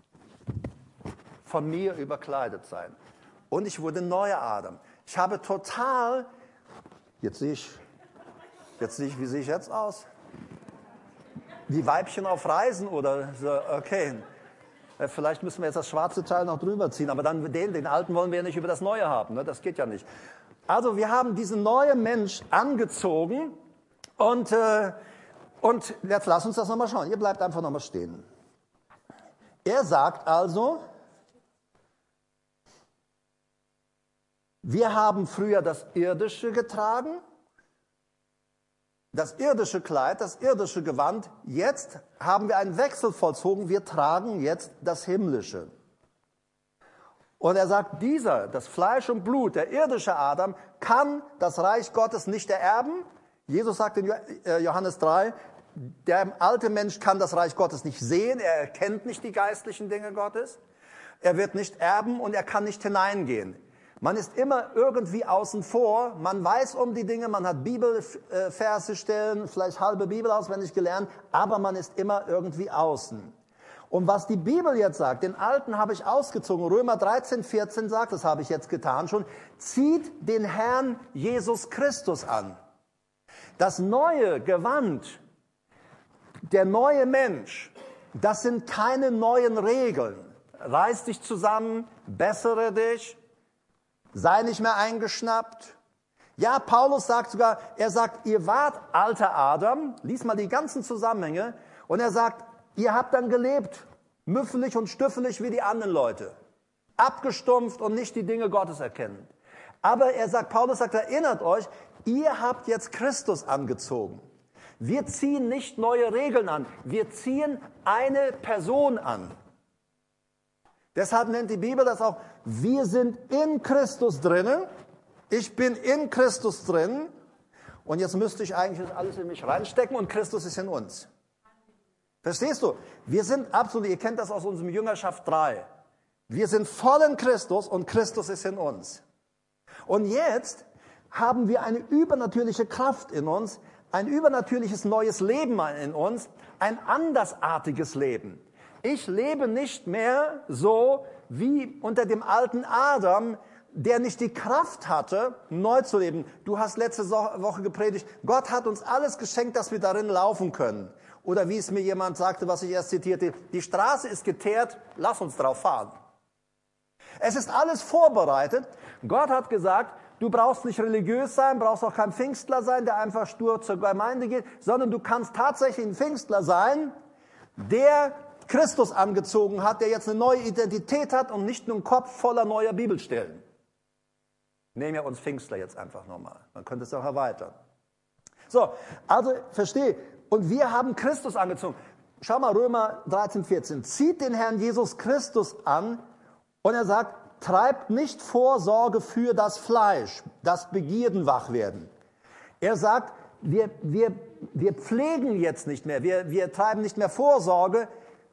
von mir überkleidet sein. Und ich wurde ein neuer Adam. Ich habe total, jetzt sehe ich, wie sehe ich jetzt aus? Wie Weibchen auf Reisen oder so, okay. Vielleicht müssen wir jetzt das schwarze Teil noch drüber ziehen, aber dann den alten wollen wir ja nicht über das Neue haben, ne? Das geht ja nicht. Also wir haben diesen neuen Mensch angezogen und jetzt lass uns das nochmal schauen. Ihr bleibt einfach nochmal stehen. Er sagt also, wir haben früher das Irdische getragen, das irdische Kleid, das irdische Gewand. Jetzt haben wir einen Wechsel vollzogen. Wir tragen jetzt das Himmlische. Und er sagt, das Fleisch und Blut, der irdische Adam, kann das Reich Gottes nicht ererben. Jesus sagt in Johannes 3, der alte Mensch kann das Reich Gottes nicht sehen. Er erkennt nicht die geistlichen Dinge Gottes. Er wird nicht erben und er kann nicht hineingehen. Man ist immer irgendwie außen vor, man weiß um die Dinge, man hat Bibelverse stellen, vielleicht halbe Bibel auswendig gelernt, aber man ist immer irgendwie außen. Und was die Bibel jetzt sagt, den Alten habe ich ausgezogen, Römer 13, 14 sagt, das habe ich jetzt getan schon, zieht den Herrn Jesus Christus an. Das neue Gewand, der neue Mensch, das sind keine neuen Regeln. Reiß dich zusammen, bessere dich, sei nicht mehr eingeschnappt. Ja, Paulus sagt sogar, er sagt, ihr wart alter Adam, lies mal die ganzen Zusammenhänge, und er sagt, ihr habt dann gelebt, müffelig und stüffelig wie die anderen Leute, abgestumpft und nicht die Dinge Gottes erkennen. Aber Paulus sagt, erinnert euch, ihr habt jetzt Christus angezogen. Wir ziehen nicht neue Regeln an, wir ziehen eine Person an. Deshalb nennt die Bibel das auch, wir sind in Christus drinnen, ich bin in Christus drin und jetzt müsste ich eigentlich das alles in mich reinstecken und Christus ist in uns. Verstehst du? Wir sind absolut, ihr kennt das aus unserem Jüngerschaft 3. Wir sind voll in Christus und Christus ist in uns. Und jetzt haben wir eine übernatürliche Kraft in uns, ein übernatürliches neues Leben in uns, ein andersartiges Leben. Ich lebe nicht mehr so wie unter dem alten Adam, der nicht die Kraft hatte, neu zu leben. Du hast letzte Woche gepredigt, Gott hat uns alles geschenkt, dass wir darin laufen können. Oder wie es mir jemand sagte, was ich erst zitierte, die Straße ist geteert, lass uns drauf fahren. Es ist alles vorbereitet. Gott hat gesagt, du brauchst nicht religiös sein, brauchst auch kein Pfingstler sein, der einfach stur zur Gemeinde geht, sondern du kannst tatsächlich ein Pfingstler sein, der Christus angezogen hat, der jetzt eine neue Identität hat und nicht nur einen Kopf voller neuer Bibelstellen. Nehmen wir uns Pfingstler jetzt einfach nochmal. Man könnte es auch erweitern. So, also verstehe. Und wir haben Christus angezogen. Schau mal, Römer 13, 14. Zieht den Herrn Jesus Christus an und er sagt, treibt nicht Vorsorge für das Fleisch, dass Begierden wach werden. Er sagt, wir pflegen jetzt nicht mehr, wir treiben nicht mehr Vorsorge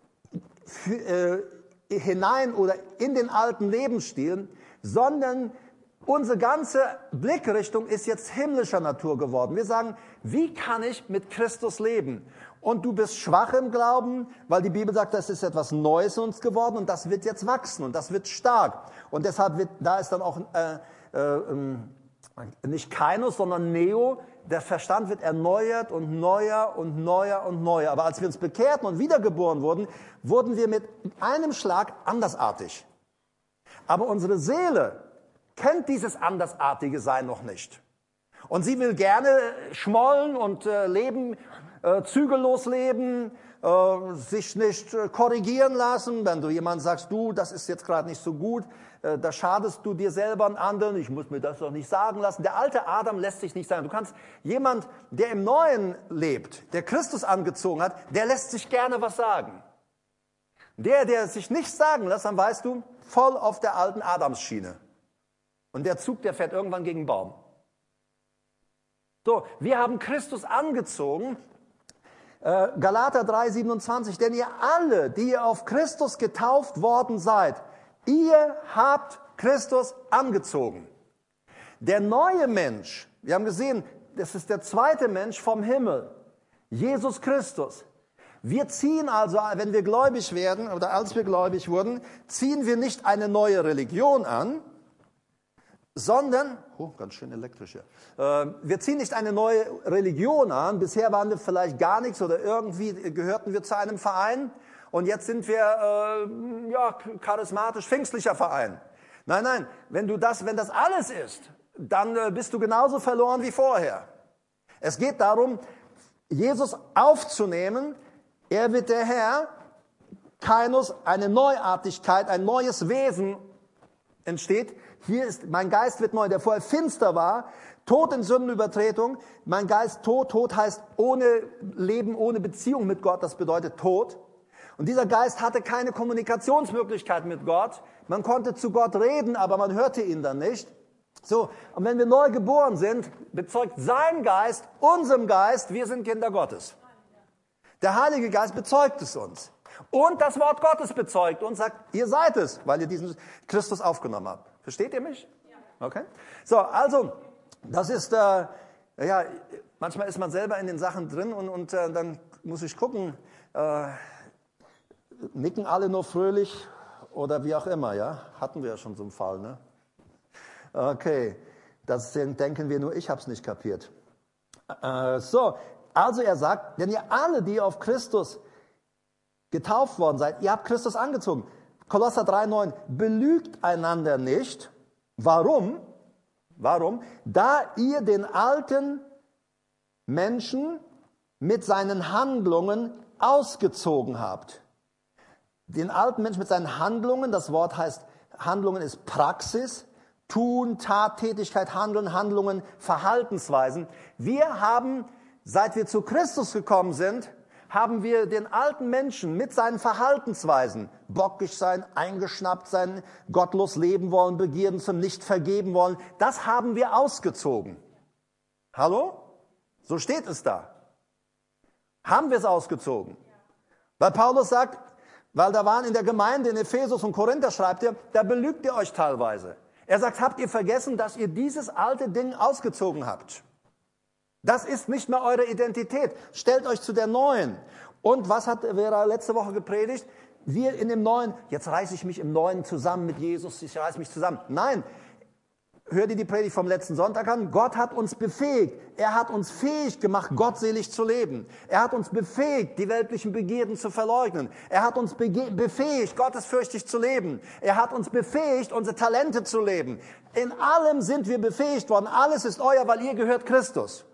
hinein oder in den alten Lebensstil, sondern unsere ganze Blickrichtung ist jetzt himmlischer Natur geworden. Wir sagen, wie kann ich mit Christus leben? Und du bist schwach im Glauben, weil die Bibel sagt, das ist etwas Neues in uns geworden und das wird jetzt wachsen und das wird stark. Und deshalb da ist dann auch nicht Kainos, sondern Neo. Der Verstand wird erneuert und neuer und neuer und neuer. Aber als wir uns bekehrten und wiedergeboren wurden, wurden wir mit einem Schlag andersartig. Aber unsere Seele kennt dieses andersartige Sein noch nicht. Und sie will gerne schmollen und leben, zügellos leben, sich nicht korrigieren lassen. Wenn du jemand sagst, du, das ist jetzt gerade nicht so gut, da schadest du dir selber und anderen, ich muss mir das doch nicht sagen lassen. Der alte Adam lässt sich nicht sagen. Du kannst jemand, der im Neuen lebt, der Christus angezogen hat, der lässt sich gerne was sagen. Der sich nichts sagen lässt, dann weißt du, voll auf der alten Adamsschiene. Und der Zug, der fährt irgendwann gegen den Baum. So, wir haben Christus angezogen. Galater 3, 27. Denn ihr alle, die ihr auf Christus getauft worden seid, ihr habt Christus angezogen. Der neue Mensch, wir haben gesehen, das ist der zweite Mensch vom Himmel. Jesus Christus. Wir ziehen also, wenn wir gläubig werden, oder als wir gläubig wurden, ziehen wir nicht eine neue Religion an, sondern, ganz schön elektrisch hier, wir ziehen nicht eine neue Religion an, bisher waren wir vielleicht gar nichts oder irgendwie gehörten wir zu einem Verein und jetzt sind wir charismatisch pfingstlicher Verein. Nein, wenn das alles ist, dann bist du genauso verloren wie vorher. Es geht darum, Jesus aufzunehmen, er wird der Herr, Kainos, eine Neuartigkeit, ein neues Wesen entsteht. Hier ist, mein Geist wird neu, der vorher finster war, tot in Sündenübertretung. Mein Geist tot, tot heißt ohne Leben, ohne Beziehung mit Gott, das bedeutet tot. Und dieser Geist hatte keine Kommunikationsmöglichkeit mit Gott. Man konnte zu Gott reden, aber man hörte ihn dann nicht. So, und wenn wir neu geboren sind, bezeugt sein Geist unserem Geist, wir sind Kinder Gottes. Der Heilige Geist bezeugt es uns. Und das Wort Gottes bezeugt und sagt, ihr seid es, weil ihr diesen Christus aufgenommen habt. Versteht ihr mich? Ja. Okay. So, also, das ist, manchmal ist man selber in den Sachen drin und dann muss ich gucken, nicken alle nur fröhlich oder wie auch immer, ja? Hatten wir ja schon so einen Fall, ne? Okay, das denken wir nur, ich habe es nicht kapiert. So, also er sagt, denn ihr alle, die auf Christus getauft worden seid, ihr habt Christus angezogen. Kolosser 3,9, belügt einander nicht. Warum? Da ihr den alten Menschen mit seinen Handlungen ausgezogen habt. Den alten Menschen mit seinen Handlungen, das Wort heißt, Handlungen ist Praxis, Tun, Tat, Tätigkeit, Handeln, Handlungen, Verhaltensweisen. Wir haben Seit wir zu Christus gekommen sind, haben wir den alten Menschen mit seinen Verhaltensweisen, bockig sein, eingeschnappt sein, gottlos leben wollen, Begierden zum Nicht vergeben wollen, das haben wir ausgezogen. Hallo? So steht es da. Haben wir es ausgezogen? Weil Paulus sagt, weil da waren in der Gemeinde in Ephesus und Korinther, schreibt er, da belügt ihr euch teilweise. Er sagt, habt ihr vergessen, dass ihr dieses alte Ding ausgezogen habt? Das ist nicht mehr eure Identität. Stellt euch zu der neuen. Und was hat Vera letzte Woche gepredigt? Wir in dem Neuen, jetzt reiße ich mich im Neuen zusammen mit Jesus, ich reiße mich zusammen. Nein, hör dir die Predigt vom letzten Sonntag an. Gott hat uns befähigt. Er hat uns fähig gemacht, gottselig zu leben. Er hat uns befähigt, die weltlichen Begierden zu verleugnen. Er hat uns befähigt, gottesfürchtig zu leben. Er hat uns befähigt, unsere Talente zu leben. In allem sind wir befähigt worden. Alles ist euer, weil ihr gehört Christus.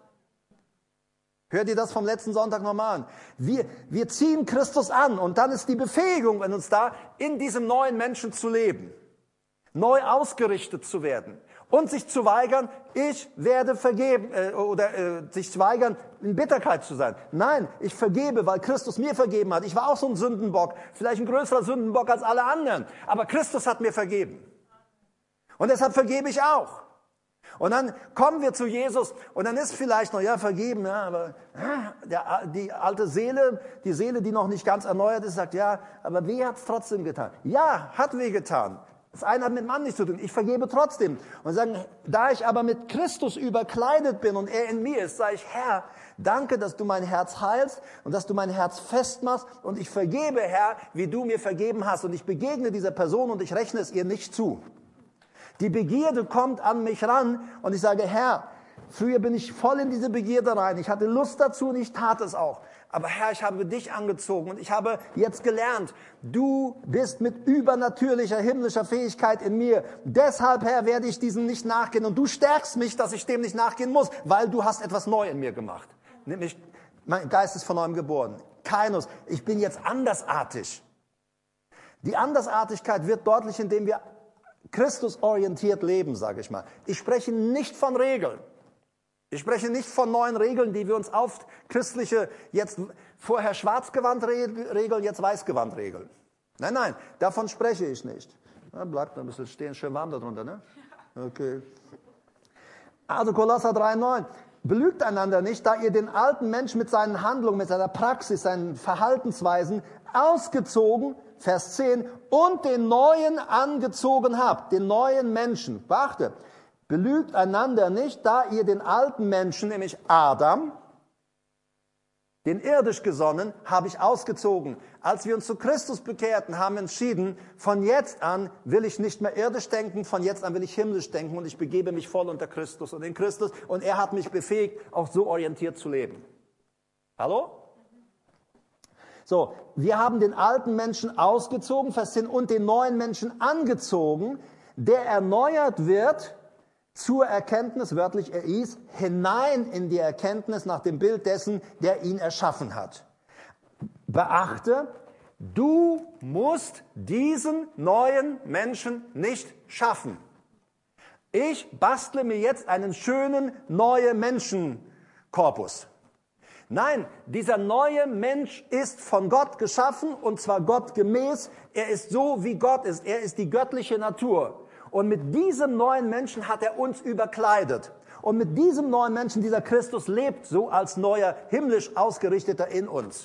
Hört ihr das vom letzten Sonntag nochmal an? Wir ziehen Christus an und dann ist die Befähigung in uns da, in diesem neuen Menschen zu leben. Neu ausgerichtet zu werden. Und sich zu weigern, ich werde vergeben, sich zu weigern, in Bitterkeit zu sein. Nein, ich vergebe, weil Christus mir vergeben hat. Ich war auch so ein Sündenbock, vielleicht ein größerer Sündenbock als alle anderen. Aber Christus hat mir vergeben. Und deshalb vergebe ich auch. Und dann kommen wir zu Jesus und dann ist vielleicht noch, ja, vergeben, ja, aber die alte Seele, die Seele, die noch nicht ganz erneuert ist, sagt, ja, aber weh hat es trotzdem getan. Ja, hat weh getan. Das eine hat mit dem anderen nichts zu tun. Ich vergebe trotzdem. Und sagen, da ich aber mit Christus überkleidet bin und er in mir ist, sage ich, Herr, danke, dass du mein Herz heilst und dass du mein Herz festmachst und ich vergebe, Herr, wie du mir vergeben hast und ich begegne dieser Person und ich rechne es ihr nicht zu. Die Begierde kommt an mich ran und ich sage, Herr, früher bin ich voll in diese Begierde rein. Ich hatte Lust dazu und ich tat es auch. Aber Herr, ich habe dich angezogen und ich habe jetzt gelernt, du bist mit übernatürlicher, himmlischer Fähigkeit in mir. Deshalb, Herr, werde ich diesem nicht nachgehen und du stärkst mich, dass ich dem nicht nachgehen muss, weil du hast etwas neu in mir gemacht. Nämlich, mein Geist ist von neuem geboren. Kainos, ich bin jetzt andersartig. Die Andersartigkeit wird deutlich, indem wir Christusorientiert leben, sage ich mal. Ich spreche nicht von Regeln. Ich spreche nicht von neuen Regeln, die wir uns auf christliche, jetzt vorher Schwarzgewand-Regeln, jetzt Weißgewand-Regeln. Nein, nein, davon spreche ich nicht. Ja, bleibt noch ein bisschen stehen, schön warm darunter, ne? Okay. Also Kolosser 3,9. Belügt einander nicht, da ihr den alten Mensch mit seinen Handlungen, mit seiner Praxis, seinen Verhaltensweisen ausgezogen, Vers 10, und den neuen angezogen habt, den neuen Menschen. Beachte, belügt einander nicht, da ihr den alten Menschen, nämlich Adam, den irdisch gesonnen, habe ich ausgezogen. Als wir uns zu Christus bekehrten, haben wir entschieden, von jetzt an will ich nicht mehr irdisch denken, von jetzt an will ich himmlisch denken und ich begebe mich voll unter Christus und in Christus und er hat mich befähigt, auch so orientiert zu leben. Hallo? So, wir haben den alten Menschen ausgezogen, Vers 10, und den neuen Menschen angezogen, der erneuert wird zur Erkenntnis, wörtlich eris, hinein in die Erkenntnis nach dem Bild dessen, der ihn erschaffen hat. Beachte, du musst diesen neuen Menschen nicht schaffen. Ich bastle mir jetzt einen schönen neuen Menschenkorpus. Nein, dieser neue Mensch ist von Gott geschaffen und zwar gottgemäß. Er ist so, wie Gott ist. Er ist die göttliche Natur. Und mit diesem neuen Menschen hat er uns überkleidet. Und mit diesem neuen Menschen, dieser Christus, lebt so als neuer, himmlisch ausgerichteter in uns.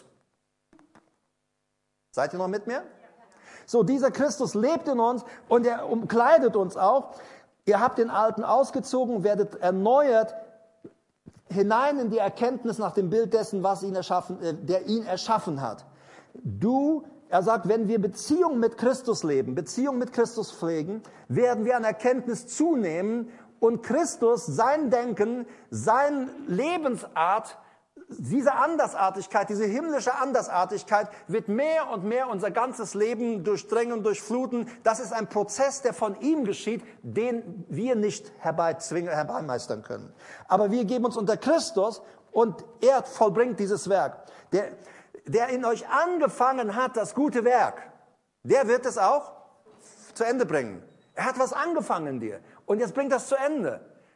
Seid ihr noch mit mir? So, dieser Christus lebt in uns und er umkleidet uns auch. Ihr habt den Alten ausgezogen, werdet erneuert, hinein in die Erkenntnis nach dem Bild dessen, was ihn erschaffen, der ihn erschaffen hat. Er sagt, wenn wir Beziehung mit Christus leben, Beziehung mit Christus pflegen, werden wir an Erkenntnis zunehmen und Christus, sein Denken, seine Lebensart, diese Andersartigkeit, diese himmlische Andersartigkeit wird mehr und mehr unser ganzes Leben durchdrängen, durchfluten. Das ist ein Prozess, der von ihm geschieht, den wir nicht herbeimeistern können. Aber wir geben uns unter Christus und er vollbringt dieses Werk. Der in euch angefangen hat, das gute Werk, der wird es auch zu Ende bringen. Er hat was angefangen in dir und jetzt bringt das zu Ende.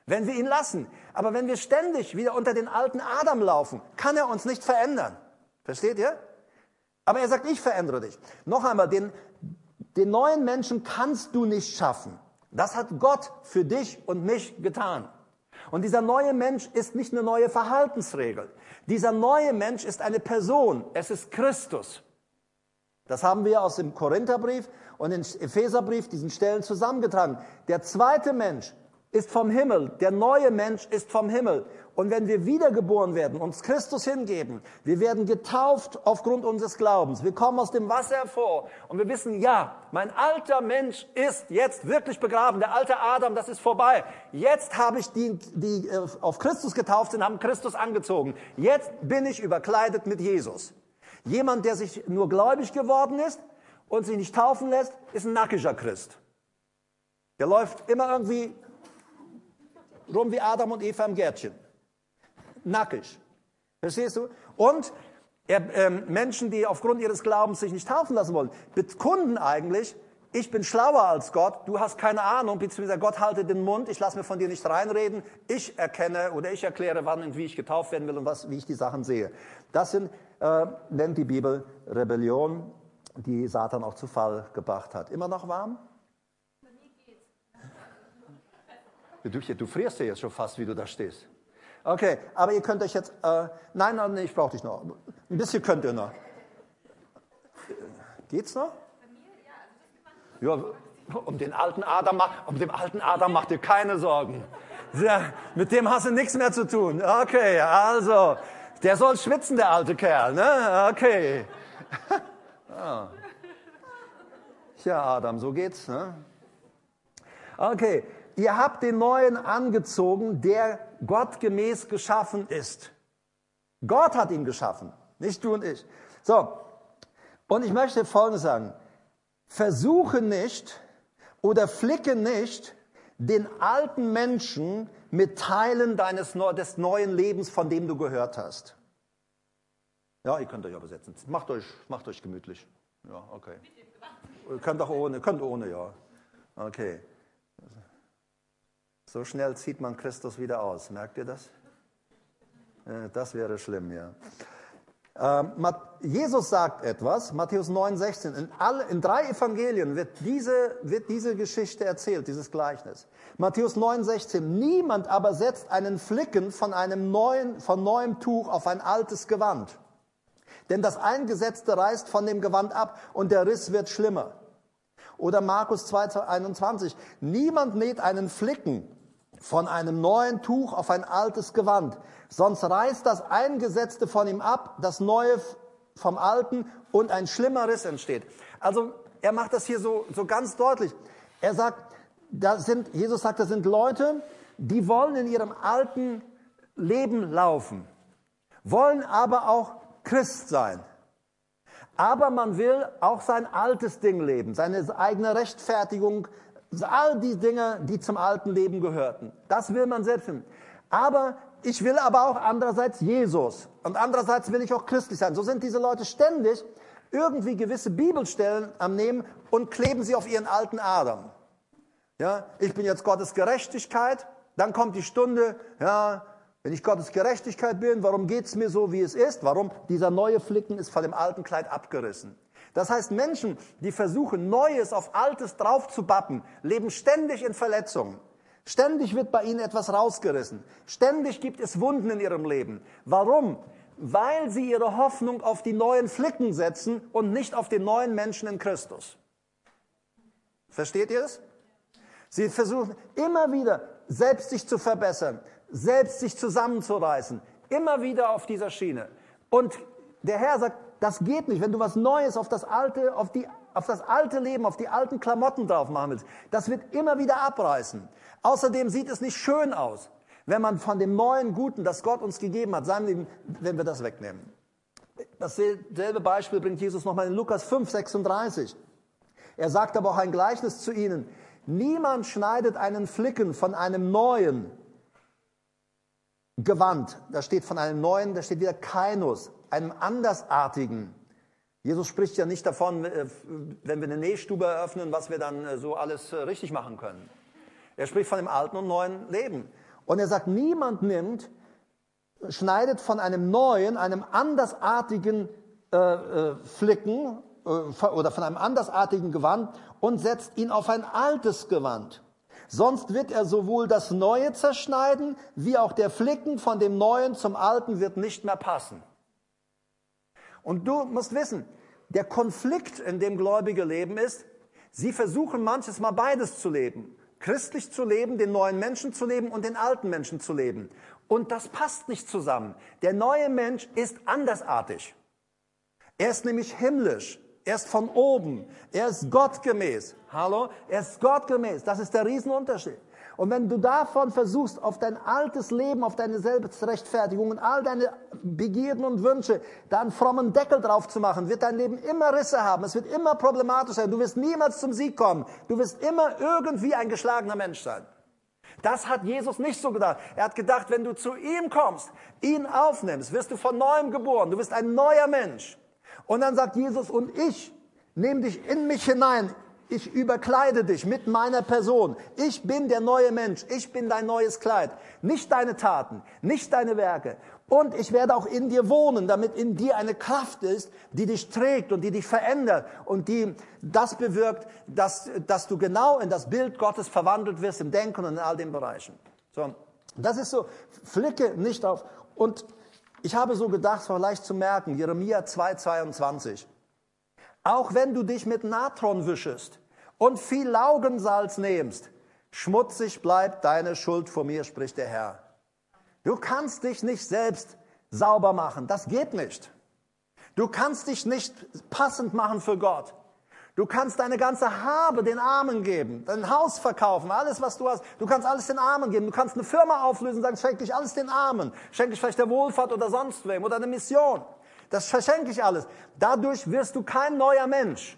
wenn wir ihn lassen. Aber wenn wir ständig wieder unter den alten Adam laufen, kann er uns nicht verändern. Versteht ihr? Aber er sagt, ich verändere dich. Noch einmal, den neuen Menschen kannst du nicht schaffen. Das hat Gott für dich und mich getan. Und dieser neue Mensch ist nicht eine neue Verhaltensregel. Dieser neue Mensch ist eine Person. Es ist Christus. Das haben wir aus dem Korintherbrief und dem Epheserbrief, diesen Stellen zusammengetragen. Der zweite Mensch ist vom Himmel. Der neue Mensch ist vom Himmel. Und wenn wir wiedergeboren werden, uns Christus hingeben, wir werden getauft aufgrund unseres Glaubens. Wir kommen aus dem Wasser hervor und wir wissen, ja, mein alter Mensch ist jetzt wirklich begraben. Der alte Adam, das ist vorbei. Jetzt habe ich die auf Christus getauft sind, haben Christus angezogen. Jetzt bin ich überkleidet mit Jesus. Jemand, der sich nur gläubig geworden ist und sich nicht taufen lässt, ist ein nackiger Christ. Der läuft immer irgendwie rum wie Adam und Eva im Gärtchen. Nackig. Verstehst du? Und Menschen, die aufgrund ihres Glaubens sich nicht taufen lassen wollen, bekunden eigentlich, ich bin schlauer als Gott, du hast keine Ahnung, beziehungsweise Gott halte den Mund, ich lasse mir von dir nicht reinreden, ich erkenne oder ich erkläre, wann und wie ich getauft werden will und wie ich die Sachen sehe. Das nennt die Bibel Rebellion, die Satan auch zu Fall gebracht hat. Immer noch warm? Bei mir geht's. Du frierst ja jetzt schon fast, wie du da stehst. Okay, aber ihr könnt euch jetzt... nein, ich brauche dich noch. Ein bisschen könnt ihr noch. Geht's noch? Bei mir, ja. Ja, um den alten Adam macht ihr keine Sorgen. Ja, mit dem hast du nichts mehr zu tun. Okay, also, der soll schwitzen, der alte Kerl, ne? Okay. Ja, Adam, so geht's, ne? Okay, ihr habt den Neuen angezogen, der gottgemäß geschaffen ist. Gott hat ihn geschaffen, nicht du und ich. So, und ich möchte Folgendes sagen. Versuche nicht oder flicke nicht den alten Menschen mit Teilen des neuen Lebens, von dem du gehört hast. Ja, ihr könnt euch übersetzen. Macht euch gemütlich. Ja, okay. Könnt ohne, ja. Okay. So schnell zieht man Christus wieder aus. Merkt ihr das? Das wäre schlimm, ja. Jesus sagt etwas, Matthäus 9,16. In 3 Evangelien wird diese Geschichte erzählt, dieses Gleichnis. Matthäus 9,16. Niemand aber setzt einen Flicken von neuem Tuch auf ein altes Gewand. Denn das Eingesetzte reißt von dem Gewand ab und der Riss wird schlimmer. Oder Markus 2,21. Niemand näht einen Flicken von einem neuen Tuch auf ein altes Gewand, sonst reißt das Eingesetzte von ihm ab, das Neue vom Alten und ein schlimmer Riss entsteht. Also er macht das hier so ganz deutlich. Er sagt, Jesus sagt, das sind Leute, die wollen in ihrem alten Leben laufen, wollen aber auch Christ sein. Aber man will auch sein altes Ding leben, seine eigene Rechtfertigung, all die Dinge, die zum alten Leben gehörten. Das will man selbst finden. Aber ich will aber auch andererseits Jesus. Und andererseits will ich auch christlich sein. So sind diese Leute ständig irgendwie gewisse Bibelstellen am Nehmen und kleben sie auf ihren alten Adam. Ja, ich bin jetzt Gottes Gerechtigkeit. Dann kommt die Stunde, ja, wenn ich Gottes Gerechtigkeit bin, warum geht's mir so, wie es ist? Warum? Dieser neue Flicken ist von dem alten Kleid abgerissen. Das heißt, Menschen, die versuchen, Neues auf Altes draufzubappen, leben ständig in Verletzungen. Ständig wird bei ihnen etwas rausgerissen. Ständig gibt es Wunden in ihrem Leben. Warum? Weil sie ihre Hoffnung auf die neuen Flicken setzen und nicht auf den neuen Menschen in Christus. Versteht ihr es? Sie versuchen immer wieder, selbst sich zu verbessern, selbst sich zusammenzureißen. Immer wieder auf dieser Schiene. Und der Herr sagt, das geht nicht, wenn du was Neues auf das alte Leben, auf die alten Klamotten drauf machen willst. Das wird immer wieder abreißen. Außerdem sieht es nicht schön aus, wenn man von dem neuen Guten, das Gott uns gegeben hat, seinem Leben, wenn wir das wegnehmen. Dasselbe Beispiel bringt Jesus nochmal in Lukas 5,36. Er sagt aber auch ein Gleichnis zu ihnen. Niemand schneidet einen Flicken von einem neuen Gewand. Da steht von einem neuen, da steht wieder Kainus, einem andersartigen. Jesus spricht ja nicht davon, wenn wir eine Nähstube eröffnen, was wir dann so alles richtig machen können. Er spricht von dem alten und neuen Leben. Und er sagt, niemand schneidet von einem neuen, einem andersartigen Flicken oder von einem andersartigen Gewand und setzt ihn auf ein altes Gewand. Sonst wird er sowohl das Neue zerschneiden, wie auch der Flicken von dem Neuen zum Alten wird nicht mehr passen. Und du musst wissen, der Konflikt, in dem Gläubige leben, ist, sie versuchen manches Mal beides zu leben. Christlich zu leben, den neuen Menschen zu leben und den alten Menschen zu leben. Und das passt nicht zusammen. Der neue Mensch ist andersartig. Er ist nämlich himmlisch. Er ist von oben. Er ist gottgemäß. Hallo? Er ist gottgemäß. Das ist der Riesenunterschied. Und wenn du davon versuchst, auf dein altes Leben, auf deine Selbstrechtfertigung und all deine Begierden und Wünsche, da einen frommen Deckel drauf zu machen, wird dein Leben immer Risse haben. Es wird immer problematisch sein. Du wirst niemals zum Sieg kommen. Du wirst immer irgendwie ein geschlagener Mensch sein. Das hat Jesus nicht so gedacht. Er hat gedacht, wenn du zu ihm kommst, ihn aufnimmst, wirst du von neuem geboren. Du bist ein neuer Mensch. Und dann sagt Jesus, und ich nehme dich in mich hinein. Ich überkleide dich mit meiner Person. Ich bin der neue Mensch. Ich bin dein neues Kleid. Nicht deine Taten, nicht deine Werke. Und ich werde auch in dir wohnen, damit in dir eine Kraft ist, die dich trägt und die dich verändert und die das bewirkt, dass du genau in das Bild Gottes verwandelt wirst im Denken und in all den Bereichen. So, das ist so, flicke nicht auf. Und ich habe so gedacht, es war leicht zu merken, Jeremia 2,22. Auch wenn du dich mit Natron wischest und viel Laugensalz nehmst, schmutzig bleibt deine Schuld vor mir, spricht der Herr. Du kannst dich nicht selbst sauber machen, das geht nicht. Du kannst dich nicht passend machen für Gott. Du kannst deine ganze Habe den Armen geben, dein Haus verkaufen, alles was du hast. Du kannst alles den Armen geben. Du kannst eine Firma auflösen und sagen, schenke ich alles den Armen. Schenke ich vielleicht der Wohlfahrt oder sonst wem oder eine Mission. Das verschenke ich alles. Dadurch wirst du kein neuer Mensch.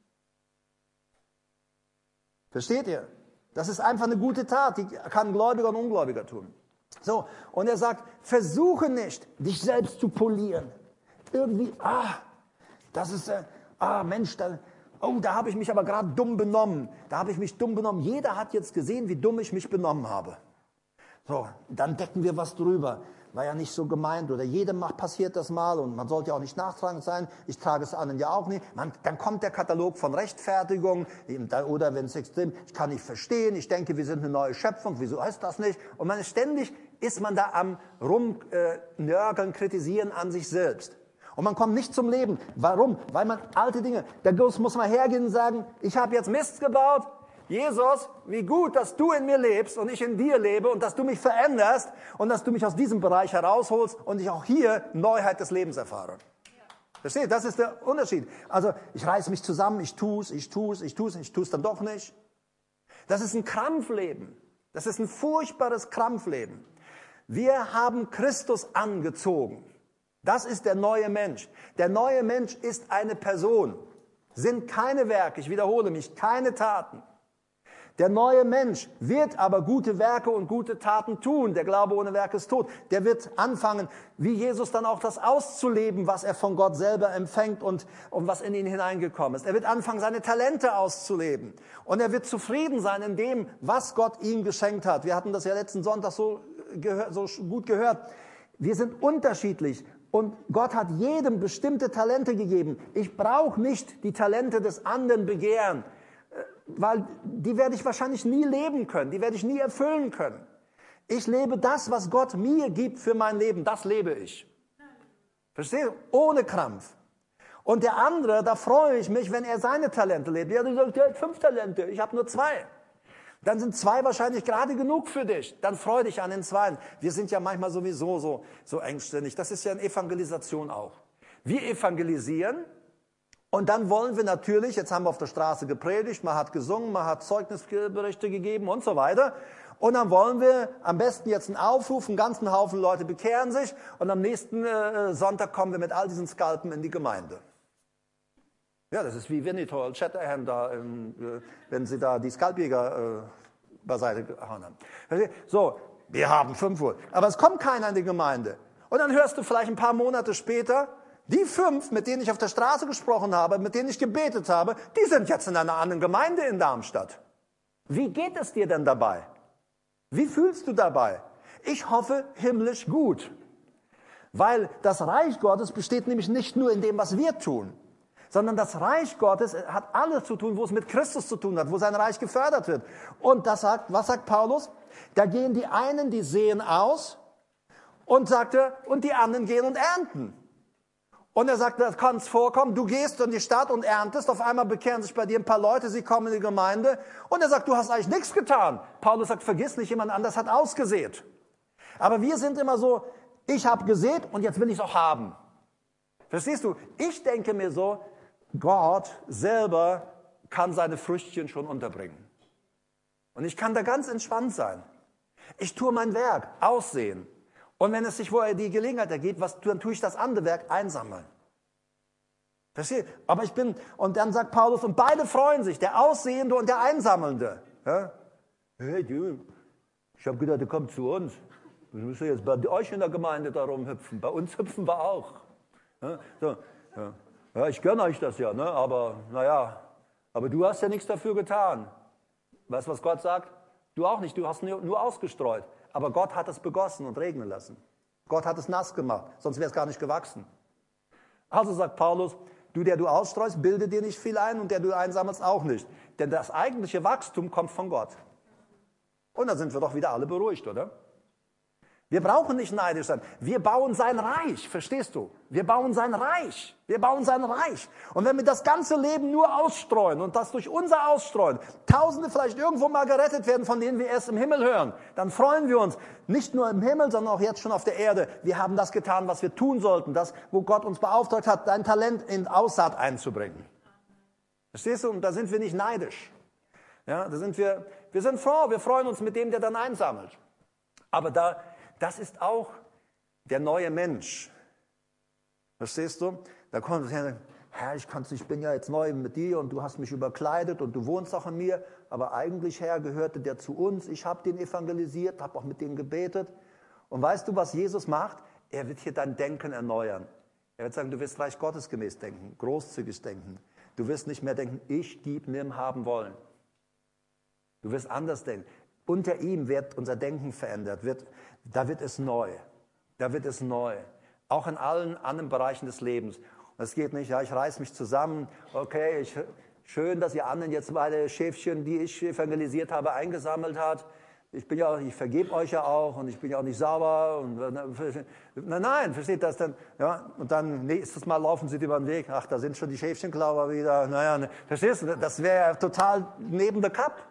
Versteht ihr? Das ist einfach eine gute Tat, die kann Gläubiger und Ungläubiger tun. So, und er sagt, versuche nicht, dich selbst zu polieren. Irgendwie, das ist, Mensch, da habe ich mich aber gerade dumm benommen. Da habe ich mich dumm benommen. Jeder hat jetzt gesehen, wie dumm ich mich benommen habe. So, dann decken wir was drüber. War ja nicht so gemeint oder jedem passiert das mal und man sollte ja auch nicht nachtragend sein. Ich trage es anderen ja auch nicht. Dann kommt der Katalog von Rechtfertigung oder wenn es extrem, ich kann nicht verstehen, ich denke, wir sind eine neue Schöpfung, wieso heißt das nicht? Und ständig ist man da am Rumnörgeln, Kritisieren an sich selbst. Und man kommt nicht zum Leben. Warum? Weil man alte Dinge, da muss man hergehen und sagen, ich habe jetzt Mist gebaut. Jesus, wie gut, dass du in mir lebst und ich in dir lebe und dass du mich veränderst und dass du mich aus diesem Bereich herausholst und ich auch hier Neuheit des Lebens erfahre. Ja. Versteht? Das ist der Unterschied. Also ich reiße mich zusammen, ich tue es dann doch nicht. Das ist ein Krampfleben. Das ist ein furchtbares Krampfleben. Wir haben Christus angezogen. Das ist der neue Mensch. Der neue Mensch ist eine Person. Sind keine Werke, ich wiederhole mich, keine Taten. Der neue Mensch wird aber gute Werke und gute Taten tun. Der Glaube ohne Werke ist tot. Der wird anfangen, wie Jesus dann auch das auszuleben, was er von Gott selber empfängt und was in ihn hineingekommen ist. Er wird anfangen, seine Talente auszuleben. Und er wird zufrieden sein in dem, was Gott ihm geschenkt hat. Wir hatten das ja letzten Sonntag so gut gehört. Wir sind unterschiedlich. Und Gott hat jedem bestimmte Talente gegeben. Ich brauche nicht die Talente des anderen begehren, weil die werde ich wahrscheinlich nie leben können, die werde ich nie erfüllen können. Ich lebe das, was Gott mir gibt für mein Leben, das lebe ich. Verstehst du? Ohne Krampf. Und der andere, da freue ich mich, wenn er seine Talente lebt. Ja, du sagst, der hat 5 Talente, ich habe nur 2. Dann sind 2 wahrscheinlich gerade genug für dich. Dann freu dich an den 2. Wir sind ja manchmal sowieso so engständig. Das ist ja eine Evangelisation auch. Wir evangelisieren und dann wollen wir natürlich, jetzt haben wir auf der Straße gepredigt, man hat gesungen, man hat Zeugnisberichte gegeben und so weiter. Und dann wollen wir am besten jetzt einen Aufruf, einen ganzen Haufen Leute bekehren sich und am nächsten Sonntag kommen wir mit all diesen Skalpen in die Gemeinde. Ja, das ist wie Winnetou, Shatterhand da, wenn sie da die Skalpjäger beiseite gehauen haben. So, wir haben 5 Uhr. Aber es kommt keiner in die Gemeinde. Und dann hörst du vielleicht ein paar Monate später, die 5, mit denen ich auf der Straße gesprochen habe, mit denen ich gebetet habe, die sind jetzt in einer anderen Gemeinde in Darmstadt. Wie geht es dir denn dabei? Wie fühlst du dabei? Ich hoffe himmlisch gut. Weil das Reich Gottes besteht nämlich nicht nur in dem, was wir tun, sondern das Reich Gottes hat alles zu tun, wo es mit Christus zu tun hat, wo sein Reich gefördert wird. Und was sagt Paulus? Da gehen die einen, die sehen aus, und sagte, und die anderen gehen und ernten. Und er sagte, das kann es vorkommen, du gehst in die Stadt und erntest, auf einmal bekehren sich bei dir ein paar Leute, sie kommen in die Gemeinde, und er sagt, du hast eigentlich nichts getan. Paulus sagt, vergiss nicht, jemand anders hat ausgesät. Aber wir sind immer so, ich habe gesät und jetzt will ich es auch haben. Verstehst du? Ich denke mir so, Gott selber kann seine Früchtchen schon unterbringen. Und ich kann da ganz entspannt sein. Ich tue mein Werk, aussehen. Und wenn es sich vorher die Gelegenheit ergeht, dann tue ich das andere Werk einsammeln. Versteht? Aber und dann sagt Paulus, und beide freuen sich, der Aussehende und der Einsammelnde. Ja? Hey, du, ich habe gedacht, ihr kommt zu uns. Wir müssen jetzt bei euch in der Gemeinde darum hüpfen. Bei uns hüpfen wir auch. Ja, so, ja. Ja, ich gönne euch das ja, ne? Aber du hast ja nichts dafür getan. Weißt du, was Gott sagt? Du auch nicht, du hast nur ausgestreut. Aber Gott hat es begossen und regnen lassen. Gott hat es nass gemacht, sonst wäre es gar nicht gewachsen. Also sagt Paulus, du, der du ausstreust, bilde dir nicht viel ein und der du einsammelst auch nicht. Denn das eigentliche Wachstum kommt von Gott. Und dann sind wir doch wieder alle beruhigt, oder? Wir brauchen nicht neidisch sein. Wir bauen sein Reich, verstehst du? Wir bauen sein Reich. Wir bauen sein Reich. Und wenn wir das ganze Leben nur ausstreuen und das durch unser Ausstreuen, Tausende vielleicht irgendwo mal gerettet werden, von denen wir erst im Himmel hören, dann freuen wir uns. Nicht nur im Himmel, sondern auch jetzt schon auf der Erde. Wir haben das getan, was wir tun sollten. Das, wo Gott uns beauftragt hat, dein Talent in Aussaat einzubringen. Verstehst du? Und da sind wir nicht neidisch. Ja, da sind wir sind froh. Wir freuen uns mit dem, der dann einsammelt. Aber das ist auch der neue Mensch. Verstehst du? Da kommt es her, Herr, ich bin ja jetzt neu mit dir und du hast mich überkleidet und du wohnst auch in mir, aber eigentlich, Herr, gehörte der zu uns. Ich habe den evangelisiert, habe auch mit dem gebetet. Und weißt du, was Jesus macht? Er wird hier dein Denken erneuern. Er wird sagen, du wirst Reich Gottes gemäß denken, großzügig denken. Du wirst nicht mehr denken, ich gib, nimm, haben wollen. Du wirst anders denken. Unter ihm wird unser Denken verändert, da wird es neu. Da wird es neu. Auch in allen anderen Bereichen des Lebens. Und es geht nicht, ja, ich reiß mich zusammen, okay, schön, dass ihr anderen jetzt meine Schäfchen, die ich evangelisiert habe, eingesammelt habt. Ich vergebe euch ja auch und ich bin ja auch nicht sauber. Nein, versteht das dann? Ja, und dann nächstes Mal laufen sie über den Weg. Ach, da sind schon die Schäfchenklauber wieder. Naja, verstehst du? Das wäre total neben der Cup.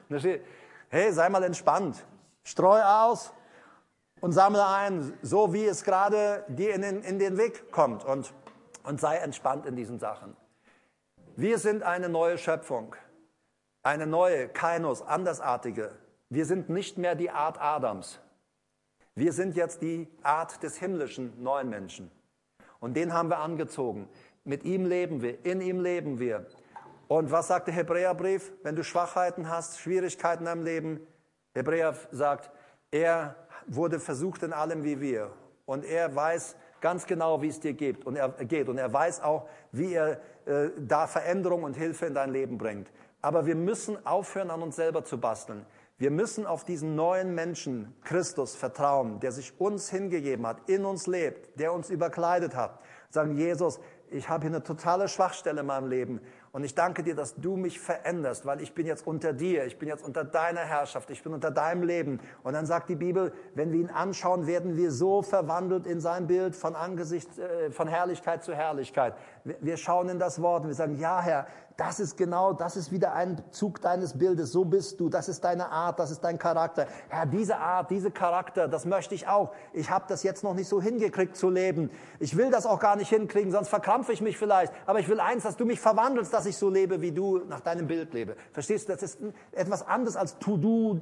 Hey, sei mal entspannt. Streu aus und sammle ein, so wie es gerade dir in den Weg kommt. Und sei entspannt in diesen Sachen. Wir sind eine neue Schöpfung. Eine neue, Kainos, andersartige. Wir sind nicht mehr die Art Adams. Wir sind jetzt die Art des himmlischen neuen Menschen. Und den haben wir angezogen. Mit ihm leben wir, in ihm leben wir. Und was sagt der Hebräerbrief? Wenn du Schwachheiten hast, Schwierigkeiten im Leben, Hebräer sagt, er wurde versucht in allem wie wir. Und er weiß ganz genau, wie es dir geht. Und er weiß auch, wie er da Veränderung und Hilfe in dein Leben bringt. Aber wir müssen aufhören, an uns selber zu basteln. Wir müssen auf diesen neuen Menschen, Christus, vertrauen, der sich uns hingegeben hat, in uns lebt, der uns überkleidet hat. Sagen, Jesus, ich habe hier eine totale Schwachstelle in meinem Leben. Und ich danke dir, dass du mich veränderst, weil ich bin jetzt unter dir, ich bin jetzt unter deiner Herrschaft, ich bin unter deinem Leben. Und dann sagt die Bibel, wenn wir ihn anschauen, werden wir so verwandelt in sein Bild von Herrlichkeit zu Herrlichkeit. Wir schauen in das Wort und wir sagen, ja Herr, das ist wieder ein Zug deines Bildes, so bist du, das ist deine Art, das ist dein Charakter. Herr, diese Art, diese Charakter, das möchte ich auch. Ich habe das jetzt noch nicht so hingekriegt zu leben. Ich will das auch gar nicht hinkriegen, sonst verkrampfe ich mich vielleicht. Aber ich will eins, dass du mich verwandelst, dass ich so lebe, wie du nach deinem Bild lebe. Verstehst du, das ist etwas anderes als du.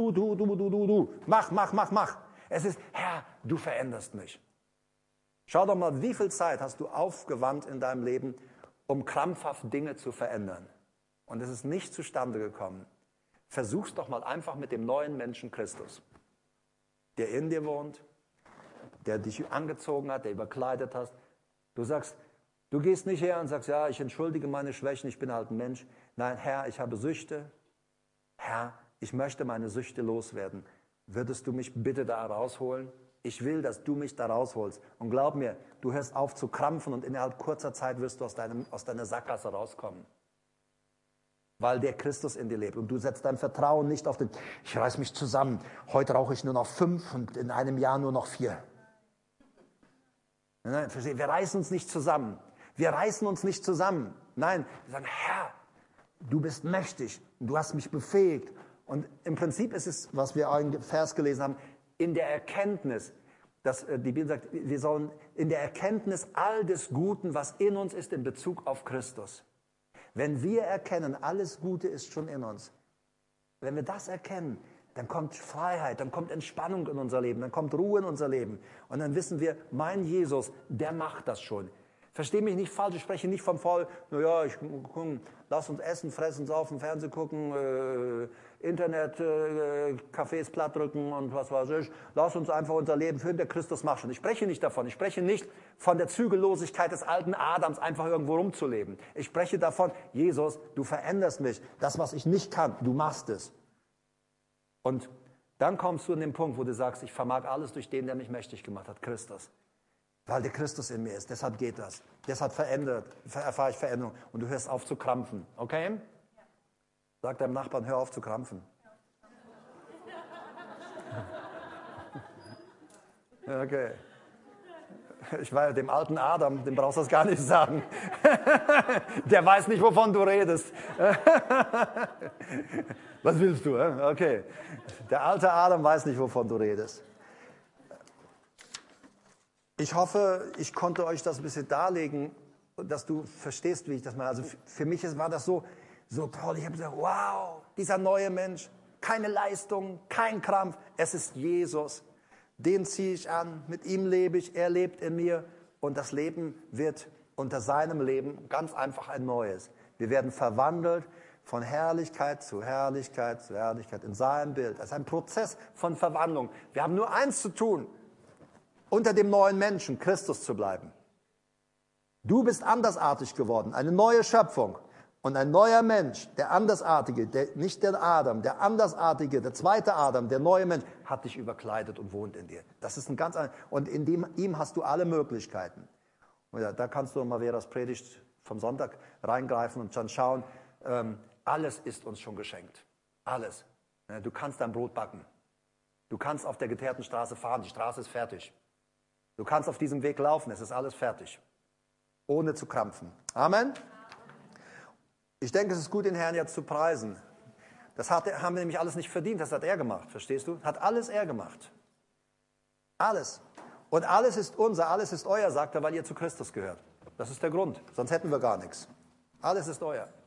Mach. Es ist, Herr, du veränderst mich. Schau doch mal, wie viel Zeit hast du aufgewandt in deinem Leben, um krampfhaft Dinge zu verändern. Und es ist nicht zustande gekommen. Versuch's doch mal einfach mit dem neuen Menschen Christus, der in dir wohnt, der dich angezogen hat, der überkleidet hast. Du sagst, du gehst nicht her und sagst, ja, ich entschuldige meine Schwächen, ich bin halt ein Mensch. Nein, Herr, ich habe Süchte. Herr, ich möchte meine Süchte loswerden. würdest du mich bitte da rausholen? Ich will, dass du mich da rausholst. Und glaub mir, du hörst auf zu krampfen und innerhalb kurzer Zeit wirst du aus deiner Sackgasse rauskommen. Weil der Christus in dir lebt. Und du setzt dein Vertrauen nicht auf den, ich reiß mich zusammen, heute rauche ich nur noch 5 und in einem Jahr nur noch 4. Nein, wir reißen uns nicht zusammen. Wir reißen uns nicht zusammen. Nein, wir sagen, Herr, du bist mächtig und du hast mich befähigt. Und im Prinzip ist es, was wir auch im Vers gelesen haben, in der Erkenntnis, dass die Bibel sagt, wir sollen in der Erkenntnis all des Guten, was in uns ist, in Bezug auf Christus. Wenn wir erkennen, alles Gute ist schon in uns, wenn wir das erkennen, dann kommt Freiheit, dann kommt Entspannung in unser Leben, dann kommt Ruhe in unser Leben. Und dann wissen wir, mein Jesus, der macht das schon. Versteh mich nicht falsch, ich spreche nicht vom Voll, naja, lass uns essen, fressen, saufen, Fernsehen gucken, Internet, Cafés plattdrücken und was weiß ich. Lass uns einfach unser Leben führen, der Christus macht schon. Ich spreche nicht davon, ich spreche nicht von der Zügellosigkeit des alten Adams, einfach irgendwo rumzuleben. Ich spreche davon, Jesus, du veränderst mich, das, was ich nicht kann, du machst es. Und dann kommst du an den Punkt, wo du sagst, ich vermag alles durch den, der mich mächtig gemacht hat, Christus. Weil der Christus in mir ist, deshalb geht das. Deshalb erfahre ich Veränderung. Und du hörst auf zu krampfen, okay? Ja. Sag deinem Nachbarn, hör auf zu krampfen. Ja. Okay. Ich weiß, dem alten Adam, dem brauchst du das gar nicht sagen. Der weiß nicht, wovon du redest. Was willst du? Okay. Der alte Adam weiß nicht, wovon du redest. Ich hoffe, ich konnte euch das ein bisschen darlegen, dass du verstehst, wie ich das mache. Also für mich war das so toll. Ich habe gesagt, wow, dieser neue Mensch, keine Leistung, kein Krampf. Es ist Jesus. Den ziehe ich an, mit ihm lebe ich, er lebt in mir. Und das Leben wird unter seinem Leben ganz einfach ein neues. Wir werden verwandelt von Herrlichkeit zu Herrlichkeit zu Herrlichkeit in seinem Bild. Das ist ein Prozess von Verwandlung. Wir haben nur eins zu tun, unter dem neuen Menschen, Christus zu bleiben. Du bist andersartig geworden, eine neue Schöpfung. Und ein neuer Mensch, der Andersartige, nicht der Adam, der Andersartige, der zweite Adam, der neue Mensch, hat dich überkleidet und wohnt in dir. Das ist ein ganz und in ihm hast du alle Möglichkeiten. Und ja, da kannst du mal Veras Predigt vom Sonntag reingreifen und dann schauen, alles ist uns schon geschenkt. Alles. Du kannst dein Brot backen. Du kannst auf der geteerten Straße fahren, die Straße ist fertig. Du kannst auf diesem Weg laufen, es ist alles fertig. Ohne zu krampfen. Amen. Ich denke, es ist gut, den Herrn jetzt zu preisen. Das haben wir nämlich alles nicht verdient, das hat er gemacht, verstehst du? Hat alles er gemacht. Alles. Und alles ist unser, alles ist euer, sagt er, weil ihr zu Christus gehört. Das ist der Grund, sonst hätten wir gar nichts. Alles ist euer.